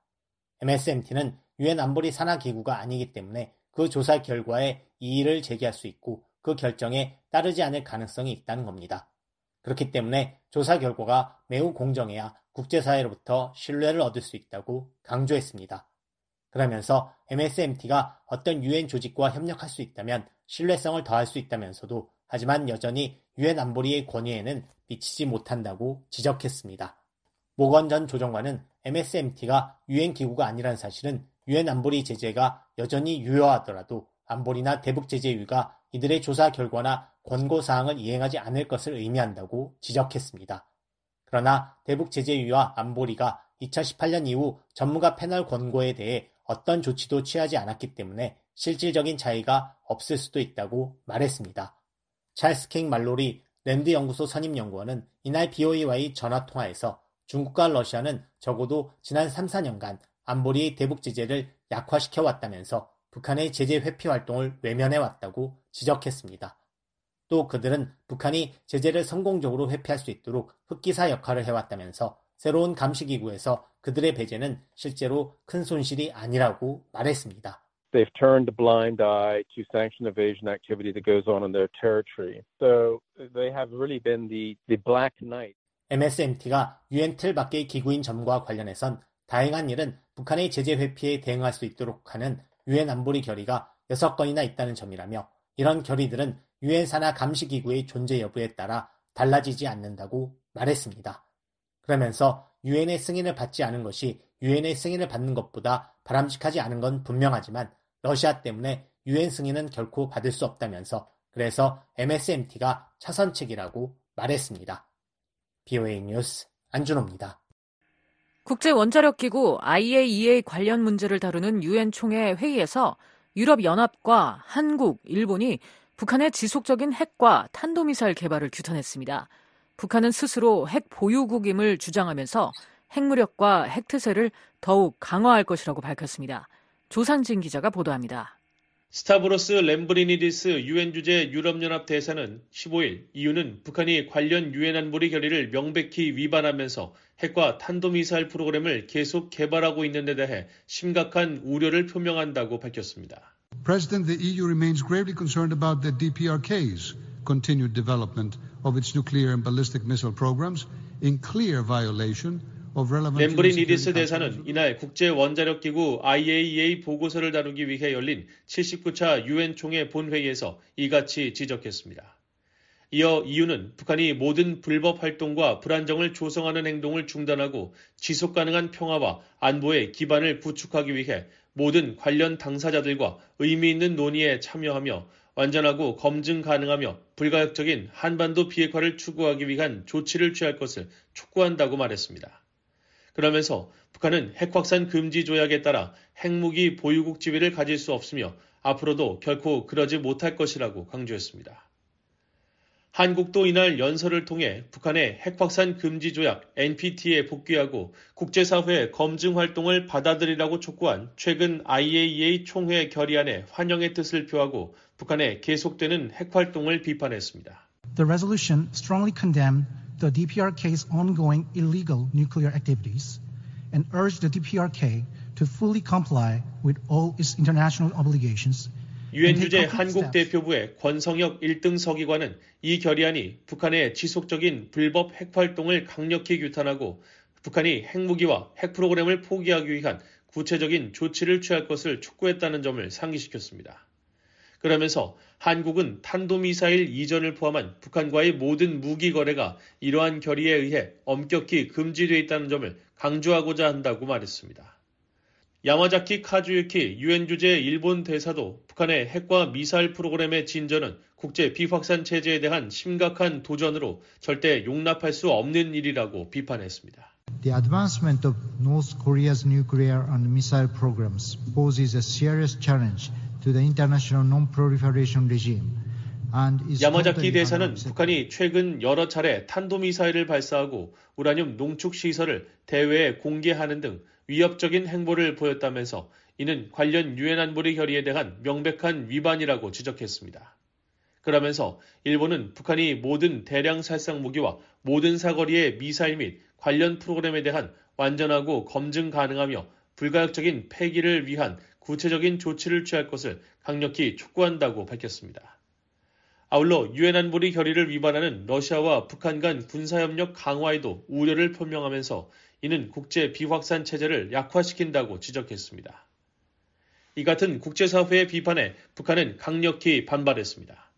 엠에스엠티는 유엔 안보리 산하기구가 아니기 때문에 그 조사 결과에 이의를 제기할 수 있고 그 결정에 따르지 않을 가능성이 있다는 겁니다. 그렇기 때문에 조사 결과가 매우 공정해야 국제사회로부터 신뢰를 얻을 수 있다고 강조했습니다. 그러면서 엠에스엠티가 어떤 유엔 조직과 협력할 수 있다면 신뢰성을 더할 수 있다면서도 하지만 여전히 유엔 안보리의 권위에는 미치지 못한다고 지적했습니다. 모건 전 조정관은 엠에스엠티가 유엔 기구가 아니란 사실은 유엔 안보리 제재가 여전히 유효하더라도 안보리나 대북 제재위가 이들의 조사 결과나 권고사항을 이행하지 않을 것을 의미한다고 지적했습니다. 그러나 대북 제재위와 안보리가 이천십팔 년 이후 전문가 패널 권고에 대해 어떤 조치도 취하지 않았기 때문에 실질적인 차이가 없을 수도 있다고 말했습니다. 찰스 킹 말로리 랜드 연구소 선임연구원은 이날 비오이와의 전화통화에서 중국과 러시아는 적어도 지난 삼, 사 년간 안보리의 대북 제재를 약화시켜왔다면서 북한의 제재 회피 활동을 외면해왔다고 지적했습니다. 또 그들은 북한이 제재를 성공적으로 회피할 수 있도록 흑기사 역할을 해왔다면서 새로운 감시기구에서 그들의 배제는 실제로 큰 손실이 아니라고 말했습니다. They've turned a blind eye to sanction evasion activity that goes on in their territory. So they have really been the, the black knight. 엠에스엠티가 유엔 틀 밖의 기구인 점과 관련해선 다행한 일은 북한의 제재 회피에 대응할 수 있도록 하는 유엔 안보리 결의가 여섯 건이나 있다는 점이라며 이런 결의들은 유엔 산하 감시기구의 존재 여부에 따라 달라지지 않는다고 말했습니다. 그러면서 유엔의 승인을 받지 않은 것이 유엔의 승인을 받는 것보다 바람직하지 않은 건 분명하지만 러시아 때문에 유엔 승인은 결코 받을 수 없다면서 그래서 엠에스엠티가 차선책이라고 말했습니다. 비오에이 뉴스 안준호입니다. 국제원자력기구 아이에이이에이 관련 문제를 다루는 유엔 총회 회의에서 유럽연합과 한국, 일본이 북한의 지속적인 핵과 탄도미사일 개발을 규탄했습니다. 북한은 스스로 핵 보유국임을 주장하면서 핵무력과 핵태세를 더욱 강화할 것이라고 밝혔습니다. 조상진 기자가 보도합니다. 스타브로스 램브리니디스 유엔 주재 유럽연합 대사는 십오 일 이유는 북한이 관련 유엔 안보리 결의를 명백히 위반하면서 핵과 탄도미사일 프로그램을 계속 개발하고 있는 데 대해 심각한 우려를 표명한다고 밝혔습니다. President, the E U remains gravely concerned about the 디피아르케이's continued development of its nuclear and ballistic missile programs in clear violation 램브리니디스 대사는 이날 국제원자력기구 아이에이이에이 보고서를 다루기 위해 열린 칠십구 차 유엔 총회 본회의에서 이같이 지적했습니다. 이어 이유는 북한이 모든 불법 활동과 불안정을 조성하는 행동을 중단하고 지속가능한 평화와 안보의 기반을 구축하기 위해 모든 관련 당사자들과 의미 있는 논의에 참여하며 완전하고 검증 가능하며 불가역적인 한반도 비핵화를 추구하기 위한 조치를 취할 것을 촉구한다고 말했습니다. 그러면서 북한은 핵확산 금지 조약에 따라 핵무기 보유국 지위를 가질 수 없으며 앞으로도 결코 그러지 못할 것이라고 강조했습니다. 한국도 이날 연설을 통해 북한의 핵확산 금지 조약 엔피티에 복귀하고 국제사회의 검증 활동을 받아들이라고 촉구한 최근 아이에이이에이 총회 결의안에 환영의 뜻을 표하고 북한의 계속되는 핵활동을 비판했습니다. The resolution strongly condemned the 디피아르케이's ongoing illegal nuclear activities and urged the 디피아르케이 to fully comply with all its international obligations. 유엔 주재 한국 대표부의 권성혁 일 등 서기관은 이 결의안이 북한의 지속적인 불법 핵활동을 강력히 규탄하고 북한이 핵무기와 핵 프로그램을 포기하기 위한 구체적인 조치를 취할 것을 촉구했다는 점을 상기시켰습니다. 그러면서 한국은 탄도미사일 이전을 포함한 북한과의 모든 무기 거래가 이러한 결의에 의해 엄격히 금지되어 있다는 점을 강조하고자 한다고 말했습니다. 야마자키 카즈유키 유엔 주재 일본 대사도 북한의 핵과 미사일 프로그램의 진전은 국제 비확산 체제에 대한 심각한 도전으로 절대 용납할 수 없는 일이라고 비판했습니다. The advancement of North Korea's nuclear and missile programs poses a serious challenge to the international non-proliferation regime. 야마자키 대사는 북한이 최근 여러 차례 탄도미사일을 발사하고 우라늄 농축 시설을 대외에 공개하는 등 위협적인 행보를 보였다면서 이는 관련 유엔 안보리 결의에 대한 명백한 위반이라고 지적했습니다. 그러면서 일본은 북한이 모든 대량 살상 무기와 모든 사거리의 미사일 및 관련 프로그램에 대한 완전하고 검증 가능하며 불가역적인 폐기를 위한 구체적인 조치를 취할 것을 강력히 촉구한다고 밝혔습니다. 아울러 유엔 안보리 결의를 위반하는 러시아와 북한 간 군사협력 강화에도 우려를 표명하면서 이는 국제 비확산 체제를 약화시킨다고 지적했습니다. 이 같은 국제사회의 비판에 북한은 강력히 반발했습니다.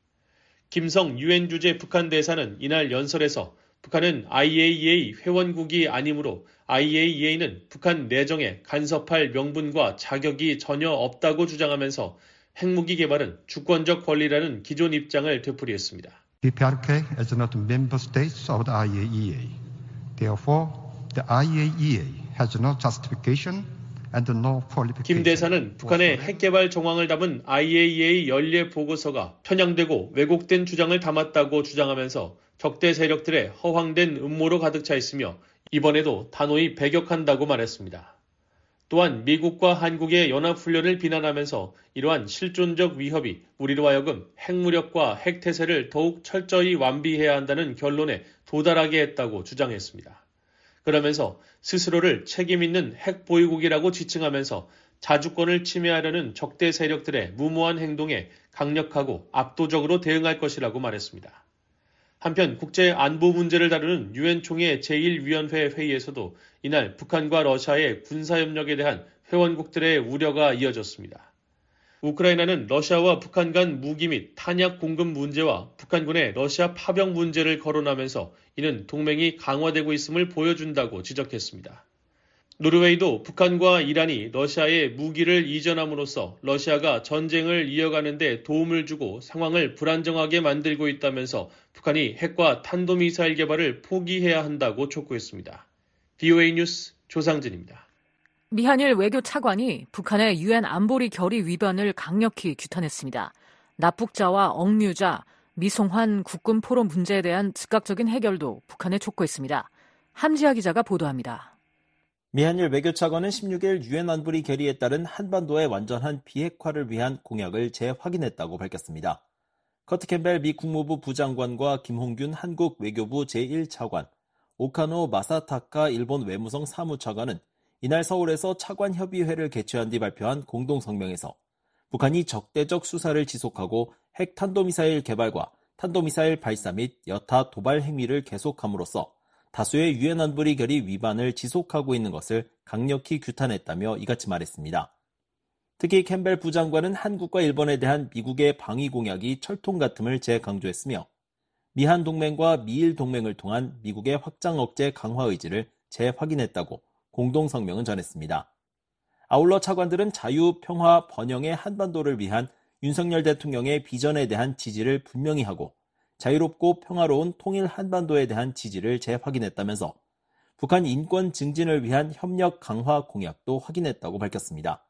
김성 유엔 주재 북한 대사는 이날 연설에서 북한은 아이에이이에이 회원국이 아니므로 아이에이이에이는 북한 내정에 간섭할 명분과 자격이 전혀 없다고 주장하면서 핵무기 개발은 주권적 권리라는 기존 입장을 되풀이했습니다. 디피아르케이 is not a member state of the 아이에이이에이. Therefore, the 아이에이이에이 has no justification and no qualification. 김 대사는 북한의 핵 개발 정황을 담은 아이에이이에이 연례 보고서가 편향되고 왜곡된 주장을 담았다고 주장하면서 적대 세력들의 허황된 음모로 가득 차 있으며 이번에도 단호히 배격한다고 말했습니다. 또한 미국과 한국의 연합훈련을 비난하면서 이러한 실존적 위협이 우리로 하여금 핵무력과 핵태세를 더욱 철저히 완비해야 한다는 결론에 도달하게 했다고 주장했습니다. 그러면서 스스로를 책임있는 핵보유국이라고 지칭하면서 자주권을 침해하려는 적대 세력들의 무모한 행동에 강력하고 압도적으로 대응할 것이라고 말했습니다. 한편 국제안보 문제를 다루는 유엔 총회 제일 위원회 회의에서도 이날 북한과 러시아의 군사협력에 대한 회원국들의 우려가 이어졌습니다. 우크라이나는 러시아와 북한 간 무기 및 탄약 공급 문제와 북한군의 러시아 파병 문제를 거론하면서 이는 동맹이 강화되고 있음을 보여준다고 지적했습니다. 노르웨이도 북한과 이란이 러시아에 무기를 이전함으로써 러시아가 전쟁을 이어가는 데 도움을 주고 상황을 불안정하게 만들고 있다면서 북한이 핵과 탄도미사일 개발을 포기해야 한다고 촉구했습니다. 비오에이 뉴스 조상진입니다. 미한일 외교 차관이 북한의 유엔 안보리 결의 위반을 강력히 규탄했습니다. 납북자와 억류자, 미송환 국군 포로 문제에 대한 즉각적인 해결도 북한에 촉구했습니다. 함지아 기자가 보도합니다. 미한일 외교차관은 십육 일 유엔 안보리 결의에 따른 한반도의 완전한 비핵화를 위한 공약을 재확인했다고 밝혔습니다. 커트 캠벨 미 국무부 부장관과 김홍균 한국 외교부 제일 차관, 오카노 마사타카 일본 외무성 사무차관은 이날 서울에서 차관협의회를 개최한 뒤 발표한 공동성명에서 북한이 적대적 수사를 지속하고 핵 탄도미사일 개발과 탄도미사일 발사 및 여타 도발 행위를 계속함으로써 다수의 유엔 안보리 결의 위반을 지속하고 있는 것을 강력히 규탄했다며 이같이 말했습니다. 특히 캠벨 부장관은 한국과 일본에 대한 미국의 방위 공약이 철통 같음을 재강조했으며 미한 동맹과 미일 동맹을 통한 미국의 확장 억제 강화 의지를 재확인했다고 공동성명은 전했습니다. 아울러 차관들은 자유, 평화, 번영의 한반도를 위한 윤석열 대통령의 비전에 대한 지지를 분명히 하고 자유롭고 평화로운 통일 한반도에 대한 지지를 재확인했다면서 북한 인권 증진을 위한 협력 강화 공약도 확인했다고 밝혔습니다.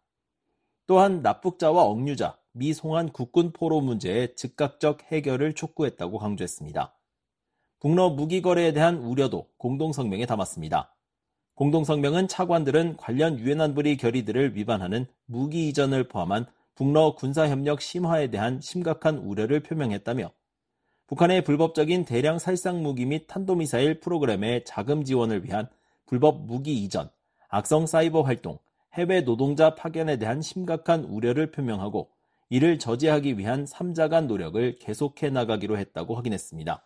또한 납북자와 억류자, 미송환 국군 포로 문제의 즉각적 해결을 촉구했다고 강조했습니다. 북러 무기 거래에 대한 우려도 공동성명에 담았습니다. 공동성명은 차관들은 관련 유엔 안보리 결의들을 위반하는 무기 이전을 포함한 북러 군사협력 심화에 대한 심각한 우려를 표명했다며 북한의 불법적인 대량 살상 무기 및 탄도미사일 프로그램의 자금 지원을 위한 불법 무기 이전, 악성 사이버 활동, 해외 노동자 파견에 대한 심각한 우려를 표명하고 이를 저지하기 위한 삼자 간 노력을 계속해 나가기로 했다고 확인했습니다.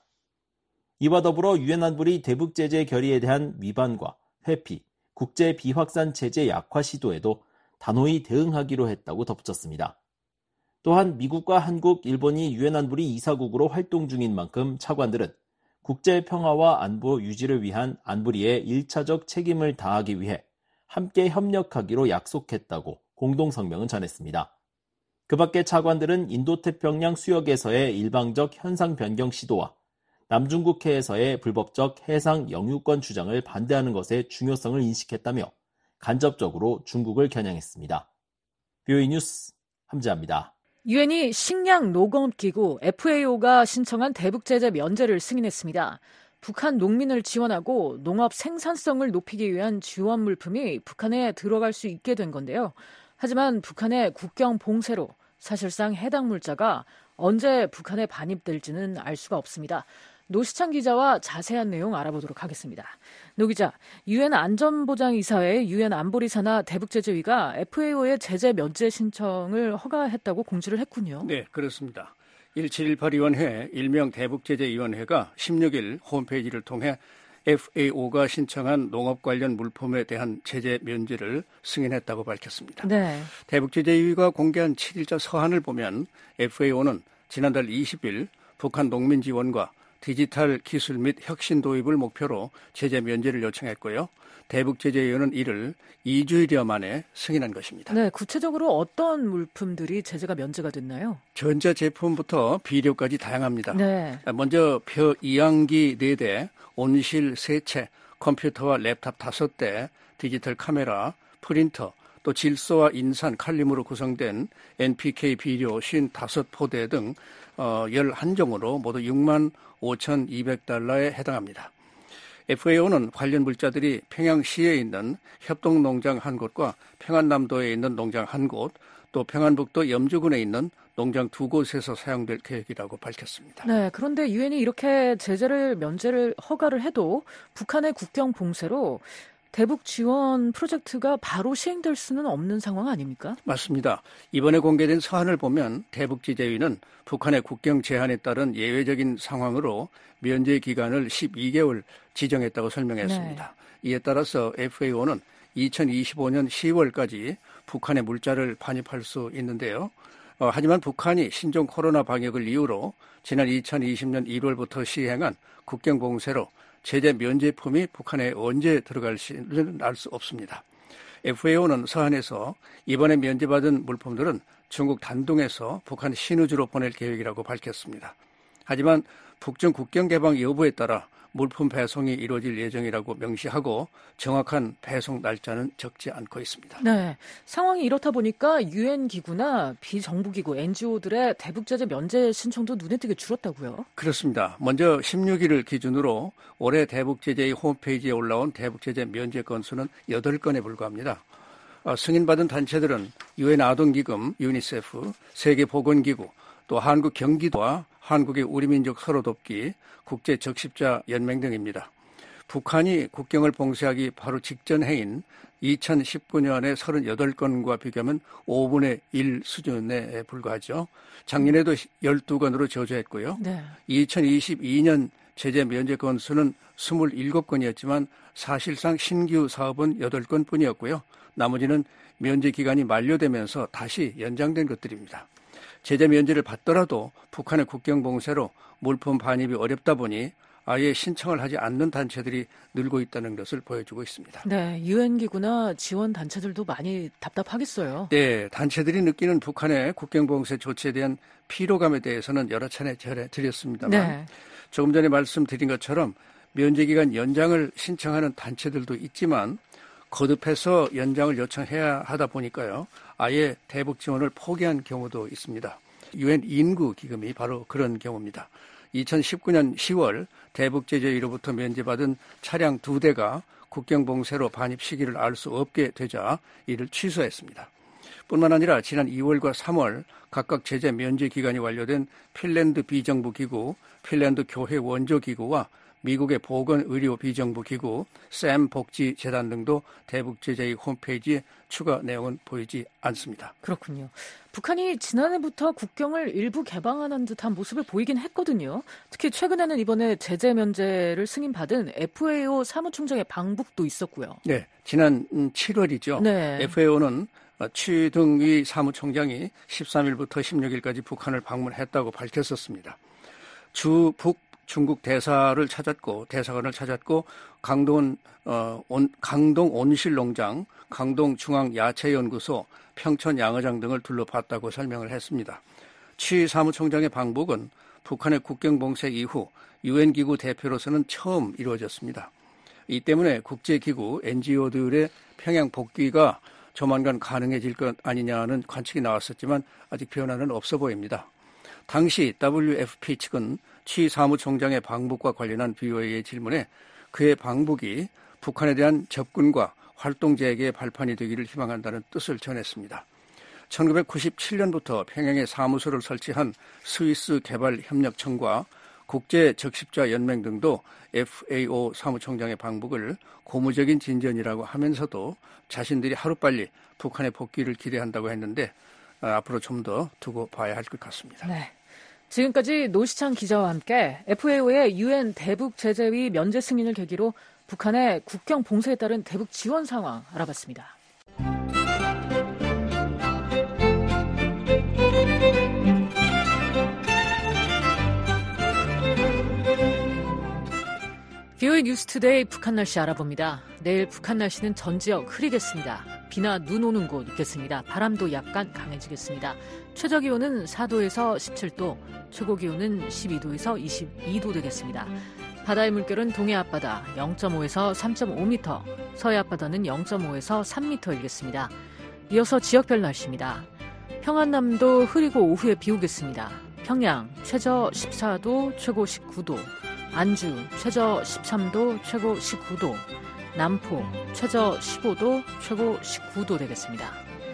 이와 더불어 유엔 안보리 대북제재 결의에 대한 위반과 회피, 국제 비확산 체제 약화 시도에도 단호히 대응하기로 했다고 덧붙였습니다. 또한 미국과 한국, 일본이 유엔 안보리 이사국으로 활동 중인 만큼 차관들은 국제 평화와 안보 유지를 위한 안보리의 일차적 책임을 다하기 위해 함께 협력하기로 약속했다고 공동성명은 전했습니다. 그 밖에 차관들은 인도태평양 수역에서의 일방적 현상 변경 시도와 남중국해에서의 불법적 해상 영유권 주장을 반대하는 것의 중요성을 인식했다며 간접적으로 중국을 겨냥했습니다. 비오이 뉴스 함지아입니다. 유엔이 식량 농업기구 에프에이오가 신청한 대북제재 면제를 승인했습니다. 북한 농민을 지원하고 농업 생산성을 높이기 위한 지원 물품이 북한에 들어갈 수 있게 된 건데요. 하지만 북한의 국경 봉쇄로 사실상 해당 물자가 언제 북한에 반입될지는 알 수가 없습니다. 노시창 기자와 자세한 내용 알아보도록 하겠습니다. 노 기자, 유엔 안전보장이사회 유엔 안보리 산하 대북제재위가 에프에이오의 제재 면제 신청을 허가했다고 공지를 했군요. 네, 그렇습니다. 일칠일팔 위원회 일명 대북제재위원회가 십육 일 홈페이지를 통해 에프에이오가 신청한 농업 관련 물품에 대한 제재 면제를 승인했다고 밝혔습니다. 네. 대북제재위가 공개한 칠 일자 서한을 보면 에프에이오는 지난달 이십 일 북한 농민 지원과 디지털 기술 및 혁신 도입을 목표로 제재 면제를 요청했고요. 대북제재위원회는 이를 이 주일여 만에 승인한 것입니다. 네, 구체적으로 어떤 물품들이 제재가 면제가 됐나요? 전자제품부터 비료까지 다양합니다. 네. 먼저 표 이항기 네 대, 온실 세 채, 컴퓨터와 랩탑 다섯 대, 디지털 카메라, 프린터, 또 질소와 인산, 칼륨으로 구성된 엔피케이 비료 오십오 포대 등 어, 십일 종으로 모두 육만 오천이백 달러에 해당합니다. 에프에이오는 관련 물자들이 평양시에 있는 협동농장 한 곳과 평안남도에 있는 농장 한 곳, 또 평안북도 염주군에 있는 농장 두 곳에서 사용될 계획이라고 밝혔습니다. 네, 그런데 유엔이 이렇게 제재를 면제를 허가를 해도 북한의 국경 봉쇄로 대북 지원 프로젝트가 바로 시행될 수는 없는 상황 아닙니까? 맞습니다. 이번에 공개된 서한을 보면 대북제재위는 북한의 국경 제한에 따른 예외적인 상황으로 면제 기간을 십이 개월 지정했다고 설명했습니다. 네. 이에 따라서 에프에이오는 이천이십오 년 시월까지 북한의 물자를 반입할 수 있는데요. 어, 하지만 북한이 신종 코로나 방역을 이유로 지난 이천이십 년 일월부터 시행한 국경 봉쇄로 제재 면제품이 북한에 언제 들어갈지는 알 수 없습니다. 에프에이오는 서한에서 이번에 면제받은 물품들은 중국 단둥에서 북한 신우주로 보낼 계획이라고 밝혔습니다. 하지만 북중 국경 개방 여부에 따라 물품 배송이 이루어질 예정이라고 명시하고 정확한 배송 날짜는 적지 않고 있습니다. 네, 상황이 이렇다 보니까 유엔 기구나 비정부기구, 엔지오들의 대북제재 면제 신청도 눈에 띄게 줄었다고요? 그렇습니다. 먼저 십육 일을 기준으로 올해 대북제재의 홈페이지에 올라온 대북제재 면제 건수는 여덟 건에 불과합니다. 어, 승인받은 단체들은 유엔 아동기금, 유니세프, 세계보건기구, 또 한국경기도와 한국의 우리민족 서로돕기, 국제적십자연맹 등입니다. 북한이 국경을 봉쇄하기 바로 직전 해인 이천십구 년에 서른여덟 건과 비교하면 오분의 일 수준에 불과하죠. 작년에도 열두 건으로 저조했고요. 네. 이천이십이 년 제재 면제 건수는 이십칠 건이었지만 사실상 신규 사업은 여덟 건뿐이었고요. 나머지는 면제 기간이 만료되면서 다시 연장된 것들입니다. 제재 면제를 받더라도 북한의 국경 봉쇄로 물품 반입이 어렵다 보니 아예 신청을 하지 않는 단체들이 늘고 있다는 것을 보여주고 있습니다. 네, 유엔 기구나 지원 단체들도 많이 답답하겠어요. 네, 단체들이 느끼는 북한의 국경 봉쇄 조치에 대한 피로감에 대해서는 여러 차례 전해드렸습니다만 네. 조금 전에 말씀드린 것처럼 면제 기간 연장을 신청하는 단체들도 있지만 거듭해서 연장을 요청해야 하다 보니까요. 아예 대북 지원을 포기한 경우도 있습니다. 유엔 인구 기금이 바로 그런 경우입니다. 이천십구 년 시월 대북제재위로부터 면제받은 차량 두 대가 국경 봉쇄로 반입 시기를 알 수 없게 되자 이를 취소했습니다. 뿐만 아니라 지난 이월과 삼월 각각 제재 면제 기간이 완료된 핀란드 비정부 기구, 핀란드 교회 원조 기구와 미국의 보건의료 비정부 기구, 샘 복지재단 등도 대북제재의 홈페이지에 추가 내용은 보이지 않습니다. 그렇군요. 북한이 지난해부터 국경을 일부 개방하는 듯한 모습을 보이긴 했거든요. 특히 최근에는 이번에 제재 면제를 승인받은 에프에이오 사무총장의 방북도 있었고요. 네, 지난 칠월이죠. 네. 에프에이오는 취등위 사무총장이 십삼 일부터 십육 일까지 북한을 방문했다고 밝혔었습니다. 주 북 중국 대사를 찾았고 대사관을 찾았고 강동 어, 온, 강동 온실농장, 강동 중앙야채연구소, 평천 양어장 등을 둘러봤다고 설명을 했습니다. 취 사무총장의 방북은 북한의 국경 봉쇄 이후 유엔 기구 대표로서는 처음 이루어졌습니다. 이 때문에 국제기구 엔지오들의 평양 복귀가 조만간 가능해질 것 아니냐는 관측이 나왔었지만 아직 변화는 없어 보입니다. 당시 더블유에프피 측은 취 사무총장의 방북과 관련한 비오에이의 질문에 그의 방북이 북한에 대한 접근과 활동 재개의 발판이 되기를 희망한다는 뜻을 전했습니다. 천구백구십칠 년부터 평양에 사무소를 설치한 스위스 개발협력청과 국제적십자연맹 등도 에프에이오 사무총장의 방북을 고무적인 진전이라고 하면서도 자신들이 하루빨리 북한의 복귀를 기대한다고 했는데 앞으로 좀 더 두고 봐야 할 것 같습니다. 네. 지금까지 노시창 기자와 함께 에프에이오의 유엔 대북 제재위 면제 승인을 계기로 북한의 국경 봉쇄에 따른 대북 지원 상황 알아봤습니다. 비오이 뉴스투데이 북한 날씨 알아봅니다. 내일 북한 날씨는 전 지역 흐리겠습니다. 비나 눈 오는 곳 있겠습니다. 바람도 약간 강해지겠습니다. 최저기온은 사 도에서 십칠 도, 최고기온은 십이 도에서 이십이 도 되겠습니다. 바다의 물결은 동해 앞바다 영 점 오에서 삼 점 오 미터, 서해 앞바다는 영 점 오에서 삼 미터 일겠습니다. 이어서 지역별 날씨입니다. 평안남도 흐리고 오후에 비 오겠습니다. 평양 최저 십사 도, 최고 십구 도, 안주 최저 십삼 도, 최고 십구 도, 남포 최저 십오 도, 최고 십구 도 되겠습니다.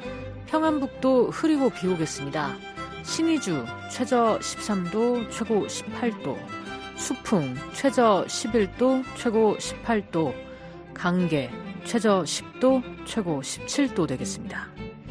평안북도 흐리고 비 오겠습니다. 신의주 최저 십삼 도, 최고 십팔 도, 수풍 최저 십일 도, 최고 십팔 도, 강계 최저 십 도, 최고 십칠 도 되겠습니다.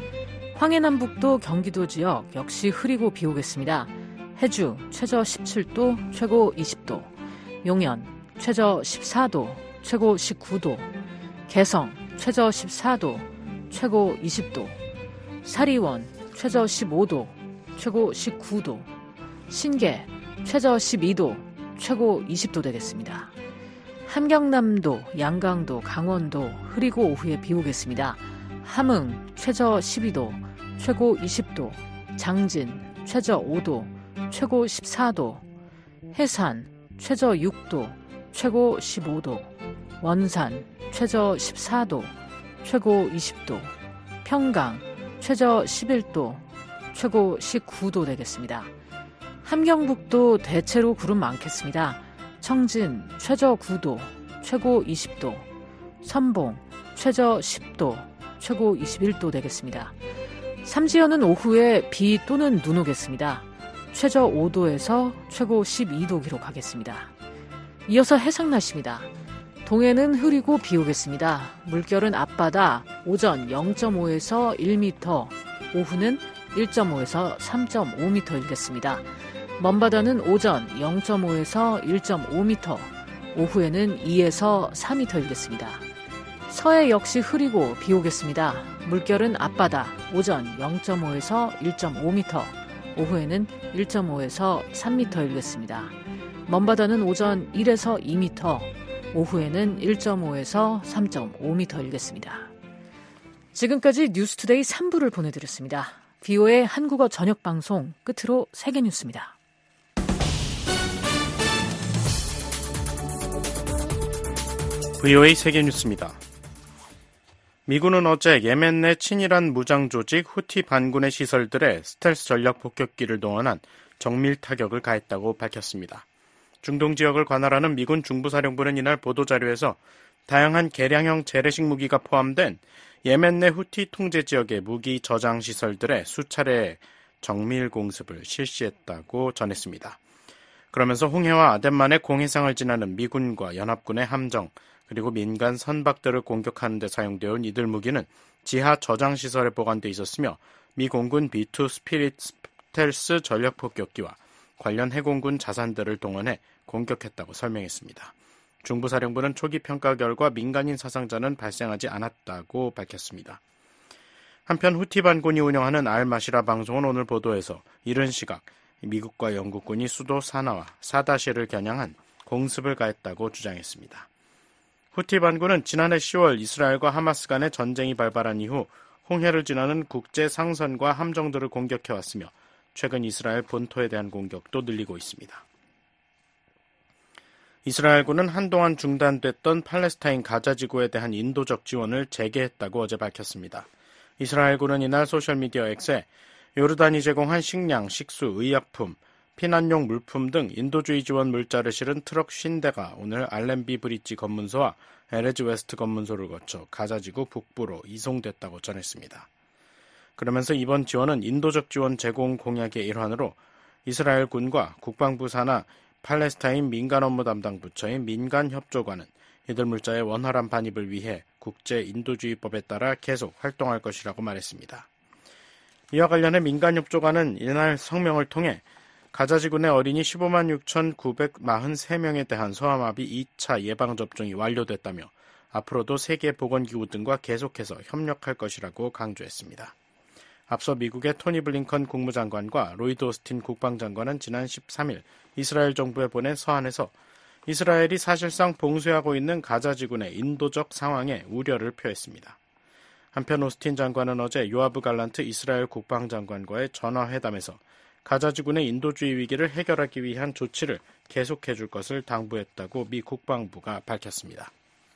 황해남북도 경기도 지역 역시 흐리고 비 오겠습니다. 해주 최저 십칠 도, 최고 이십 도, 용연 최저 십사 도, 최고 십구 도, 개성 최저 십사 도, 최고 이십 도, 사리원 최저 십오 도, 최고 십구 도, 신계 최저 십이 도, 최고 이십 도 되겠습니다. 함경남도, 양강도, 강원도 흐리고 오후에 비 오겠습니다. 함흥 최저 십이 도, 최고 이십 도, 장진 최저 오 도, 최고 십사 도, 해산 최저 육 도, 최고 십오 도, 원산 최저 십사 도, 최고 이십 도, 평강 최저 십일 도, 최고 십구 도 되겠습니다. 함경북도 대체로 구름 많겠습니다. 청진 최저 구 도, 최고 이십 도, 선봉 최저 십 도, 최고 이십일 도 되겠습니다. 삼지연은 오후에 비 또는 눈 오겠습니다. 최저 오 도에서 최고 십이 도 기록하겠습니다. 이어서 해상 날씨입니다. 동해는 흐리고 비 오겠습니다. 물결은 앞바다 오전 영 점 오에서 일 미터, 오후는 일 점 오에서 삼 점 오 미터 일겠습니다. 먼바다는 오전 영 점 오에서 일 점 오 미터, 오후에는 이에서 사 미터 일겠습니다. 서해 역시 흐리고 비 오겠습니다. 물결은 앞바다 오전 영 점 오에서 일 점 오 미터, 오후에는 일 점 오에서 삼 미터 일겠습니다. 먼바다는 오전 일에서 이 미터, 오후에는 일 점 오에서 삼 점 오 미터 일겠습니다. 지금까지 뉴스투데이 삼 부를 보내드렸습니다. 비오의 한국어 저녁방송 끝으로 세계뉴스입니다. 브이오에이 세계뉴스입니다. 미군은 어제 예멘 내 친이란 무장 조직 후티 반군의 시설들에 스텔스 전략 폭격기를 동원한 정밀 타격을 가했다고 밝혔습니다. 중동 지역을 관할하는 미군 중부사령부는 이날 보도자료에서 다양한 개량형 재래식 무기가 포함된 예멘 내 후티 통제 지역의 무기 저장 시설들에 수차례 정밀 공습을 실시했다고 전했습니다. 그러면서 홍해와 아덴만의 공해상을 지나는 미군과 연합군의 함정, 그리고 민간 선박들을 공격하는 데 사용되어 이들 무기는 지하 저장 시설에 보관돼 있었으며 미 공군 비 투 스피릿 스텔스 전략 폭격기와 관련 해공군 자산들을 동원해 공격했다고 설명했습니다. 중부사령부는 초기 평가 결과 민간인 사상자는 발생하지 않았다고 밝혔습니다. 한편 후티 반군이 운영하는 알마시라 방송은 오늘 보도에서 이른 시각 미국과 영국군이 수도 사나와 사다시를 겨냥한 공습을 가했다고 주장했습니다. 후티 반군은 지난해 시월 이스라엘과 하마스 간의 전쟁이 발발한 이후 홍해를 지나는 국제 상선과 함정들을 공격해왔으며 최근 이스라엘 본토에 대한 공격도 늘리고 있습니다. 이스라엘군은 한동안 중단됐던 팔레스타인 가자 지구에 대한 인도적 지원을 재개했다고 어제 밝혔습니다. 이스라엘군은 이날 소셜미디어 X에 요르단이 제공한 식량, 식수, 의약품, 피난용 물품 등 인도주의 지원 물자를 실은 트럭 쉰 대가 오늘 알렌비 브릿지 검문소와 에레즈 웨스트 검문소를 거쳐 가자지구 북부로 이송됐다고 전했습니다. 그러면서 이번 지원은 인도적 지원 제공 공약의 일환으로 이스라엘 군과 국방부 산하 팔레스타인 민간 업무 담당 부처인 민간협조관은 이들 물자의 원활한 반입을 위해 국제 인도주의법에 따라 계속 활동할 것이라고 말했습니다. 이와 관련해 민간협조관은 이날 성명을 통해 가자지구 내 어린이 십오만 육천구백사십삼 명에 대한 소아마비 이 차 예방접종이 완료됐다며 앞으로도 세계보건기구 등과 계속해서 협력할 것이라고 강조했습니다. 앞서 미국의 토니 블링컨 국무장관과 로이드 오스틴 국방장관은 지난 십삼 일 이스라엘 정부에 보낸 서한에서 이스라엘이 사실상 봉쇄하고 있는 가자지구 내 인도적 상황에 우려를 표했습니다. 한편 오스틴 장관은 어제 요아브 갈란트 이스라엘 국방장관과의 전화회담에서 가자지구 내 인도주의 위기를 해결하기 위한 조치를 계속해 줄 것을 당부했다고 미 국방부가 밝혔습니다.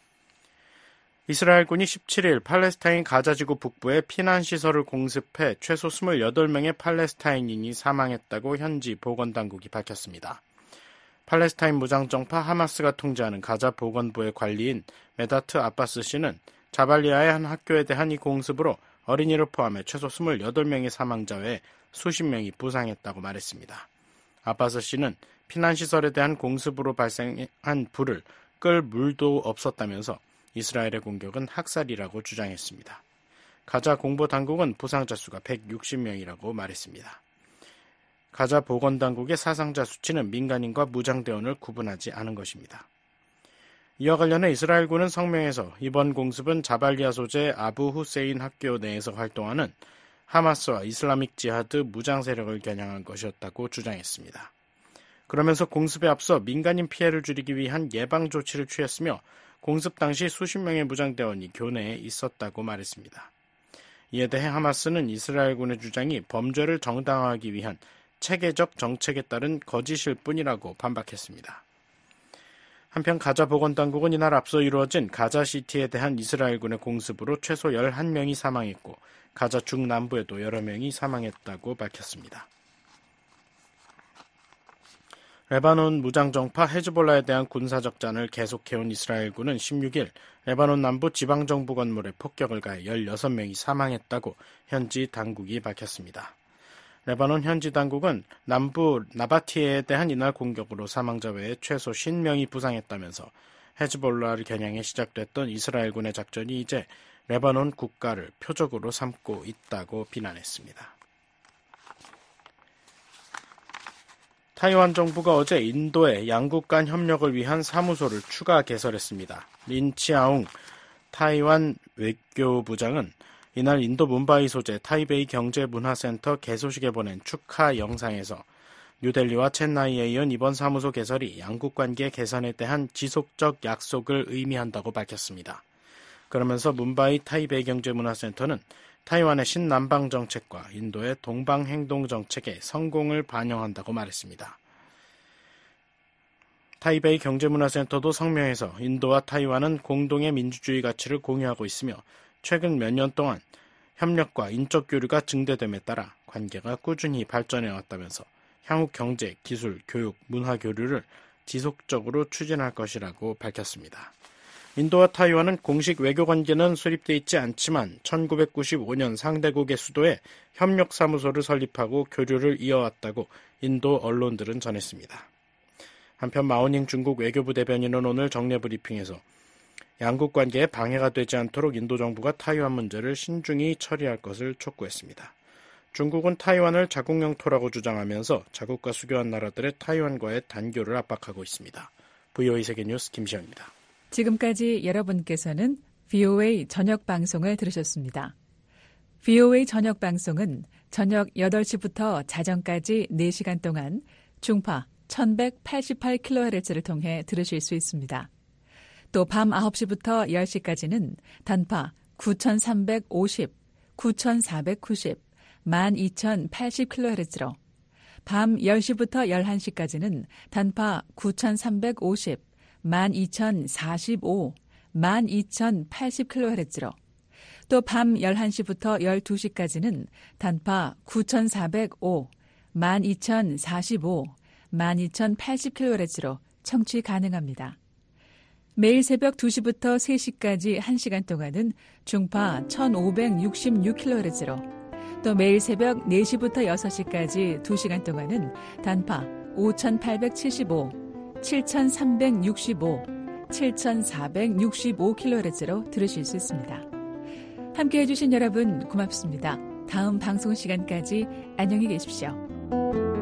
이스라엘군이 십칠 일 팔레스타인 가자지구 북부에 피난시설을 공습해 최소 이십팔 명의 팔레스타인인이 사망했다고 현지 보건당국이 밝혔습니다. 팔레스타인 무장정파 하마스가 통제하는 가자 보건부의 관리인 메다트 아바스 씨는 자발리아의 한 학교에 대한 이 공습으로 어린이를 포함해 최소 이십팔 명의 사망자 외에 수십 명이 부상했다고 말했습니다. 아바스 씨는 피난시설에 대한 공습으로 발생한 불을 끌 물도 없었다면서 이스라엘의 공격은 학살이라고 주장했습니다. 가자 공보당국은 부상자 수가 백육십 명이라고 말했습니다. 가자 보건당국의 사상자 수치는 민간인과 무장대원을 구분하지 않은 것입니다. 이와 관련해 이스라엘군은 성명에서 이번 공습은 자발리아 소재 아부 후세인 학교 내에서 활동하는 하마스와 이슬라믹 지하드 무장 세력을 겨냥한 것이었다고 주장했습니다. 그러면서 공습에 앞서 민간인 피해를 줄이기 위한 예방 조치를 취했으며 공습 당시 수십 명의 무장대원이 교내에 있었다고 말했습니다. 이에 대해 하마스는 이스라엘군의 주장이 범죄를 정당화하기 위한 체계적 정책에 따른 거짓일 뿐이라고 반박했습니다. 한편 가자 보건당국은 이날 앞서 이루어진 가자시티에 대한 이스라엘군의 공습으로 최소 열한 명이 사망했고 가자 중남부에도 여러 명이 사망했다고 밝혔습니다. 레바논 무장정파 헤즈볼라에 대한 군사적 잔을 계속해온 이스라엘군은 십육 일 레바논 남부 지방정부 건물에 폭격을 가해 열여섯 명이 사망했다고 현지 당국이 밝혔습니다. 레바논 현지 당국은 남부 나바티에 대한 이날 공격으로 사망자 외에 최소 오십 명이 부상했다면서 헤즈볼라를 겨냥해 시작됐던 이스라엘군의 작전이 이제 레바논 국가를 표적으로 삼고 있다고 비난했습니다. 타이완 정부가 어제 인도에 양국 간 협력을 위한 사무소를 추가 개설했습니다. 린치아웅 타이완 외교부장은 이날 인도 문바이 소재 타이베이 경제문화센터 개소식에 보낸 축하 영상에서 뉴델리와 첸나이에 이은 이번 사무소 개설이 양국 관계 개선에 대한 지속적 약속을 의미한다고 밝혔습니다. 그러면서 문바이 타이베이 경제문화센터는 타이완의 신남방 정책과 인도의 동방 행동 정책의 성공을 반영한다고 말했습니다. 타이베이 경제문화센터도 성명에서 인도와 타이완은 공동의 민주주의 가치를 공유하고 있으며 최근 몇 년 동안 협력과 인적 교류가 증대됨에 따라 관계가 꾸준히 발전해 왔다면서 향후 경제, 기술, 교육, 문화 교류를 지속적으로 추진할 것이라고 밝혔습니다. 인도와 타이완은 공식 외교관계는 수립돼 있지 않지만 천구백구십오 년 상대국의 수도에 협력사무소를 설립하고 교류를 이어왔다고 인도 언론들은 전했습니다. 한편 마오닝 중국 외교부 대변인은 오늘 정례 브리핑에서 양국 관계에 방해가 되지 않도록 인도 정부가 타이완 문제를 신중히 처리할 것을 촉구했습니다. 중국은 타이완을 자국 영토라고 주장하면서 자국과 수교한 나라들의 타이완과의 단교를 압박하고 있습니다. 브이오에이 세계뉴스 김시영입니다. 지금까지 여러분께서는 브이오에이 저녁 방송을 들으셨습니다. 브이오에이 저녁 방송은 저녁 여덟 시부터 자정까지 네 시간 동안 중파 천백팔십팔 킬로헤르츠를 통해 들으실 수 있습니다. 또 밤 아홉 시부터 열 시까지는 단파 구천삼백오십, 구천사백구십, 만 이천팔십 킬로헤르츠로 밤 열 시부터 열한 시까지는 단파 구천삼백오십, 만 이천사십오, 만 이천팔십 킬로헤르츠로 또 밤 열한 시부터 열두 시까지는 단파 구천사백오, 만 이천사십오, 만 이천팔십 킬로헤르츠로 청취 가능합니다. 매일 새벽 두 시부터 세 시까지 한 시간 동안은 중파 천오백육십육 킬로헤르츠로 또 매일 새벽 네 시부터 여섯 시까지 두 시간 동안은 단파 오천팔백칠십오, 칠천삼백육십오, 칠천사백육십오 킬로헤르츠로 들으실 수 있습니다. 함께해 주신 여러분 고맙습니다. 다음 방송 시간까지 안녕히 계십시오.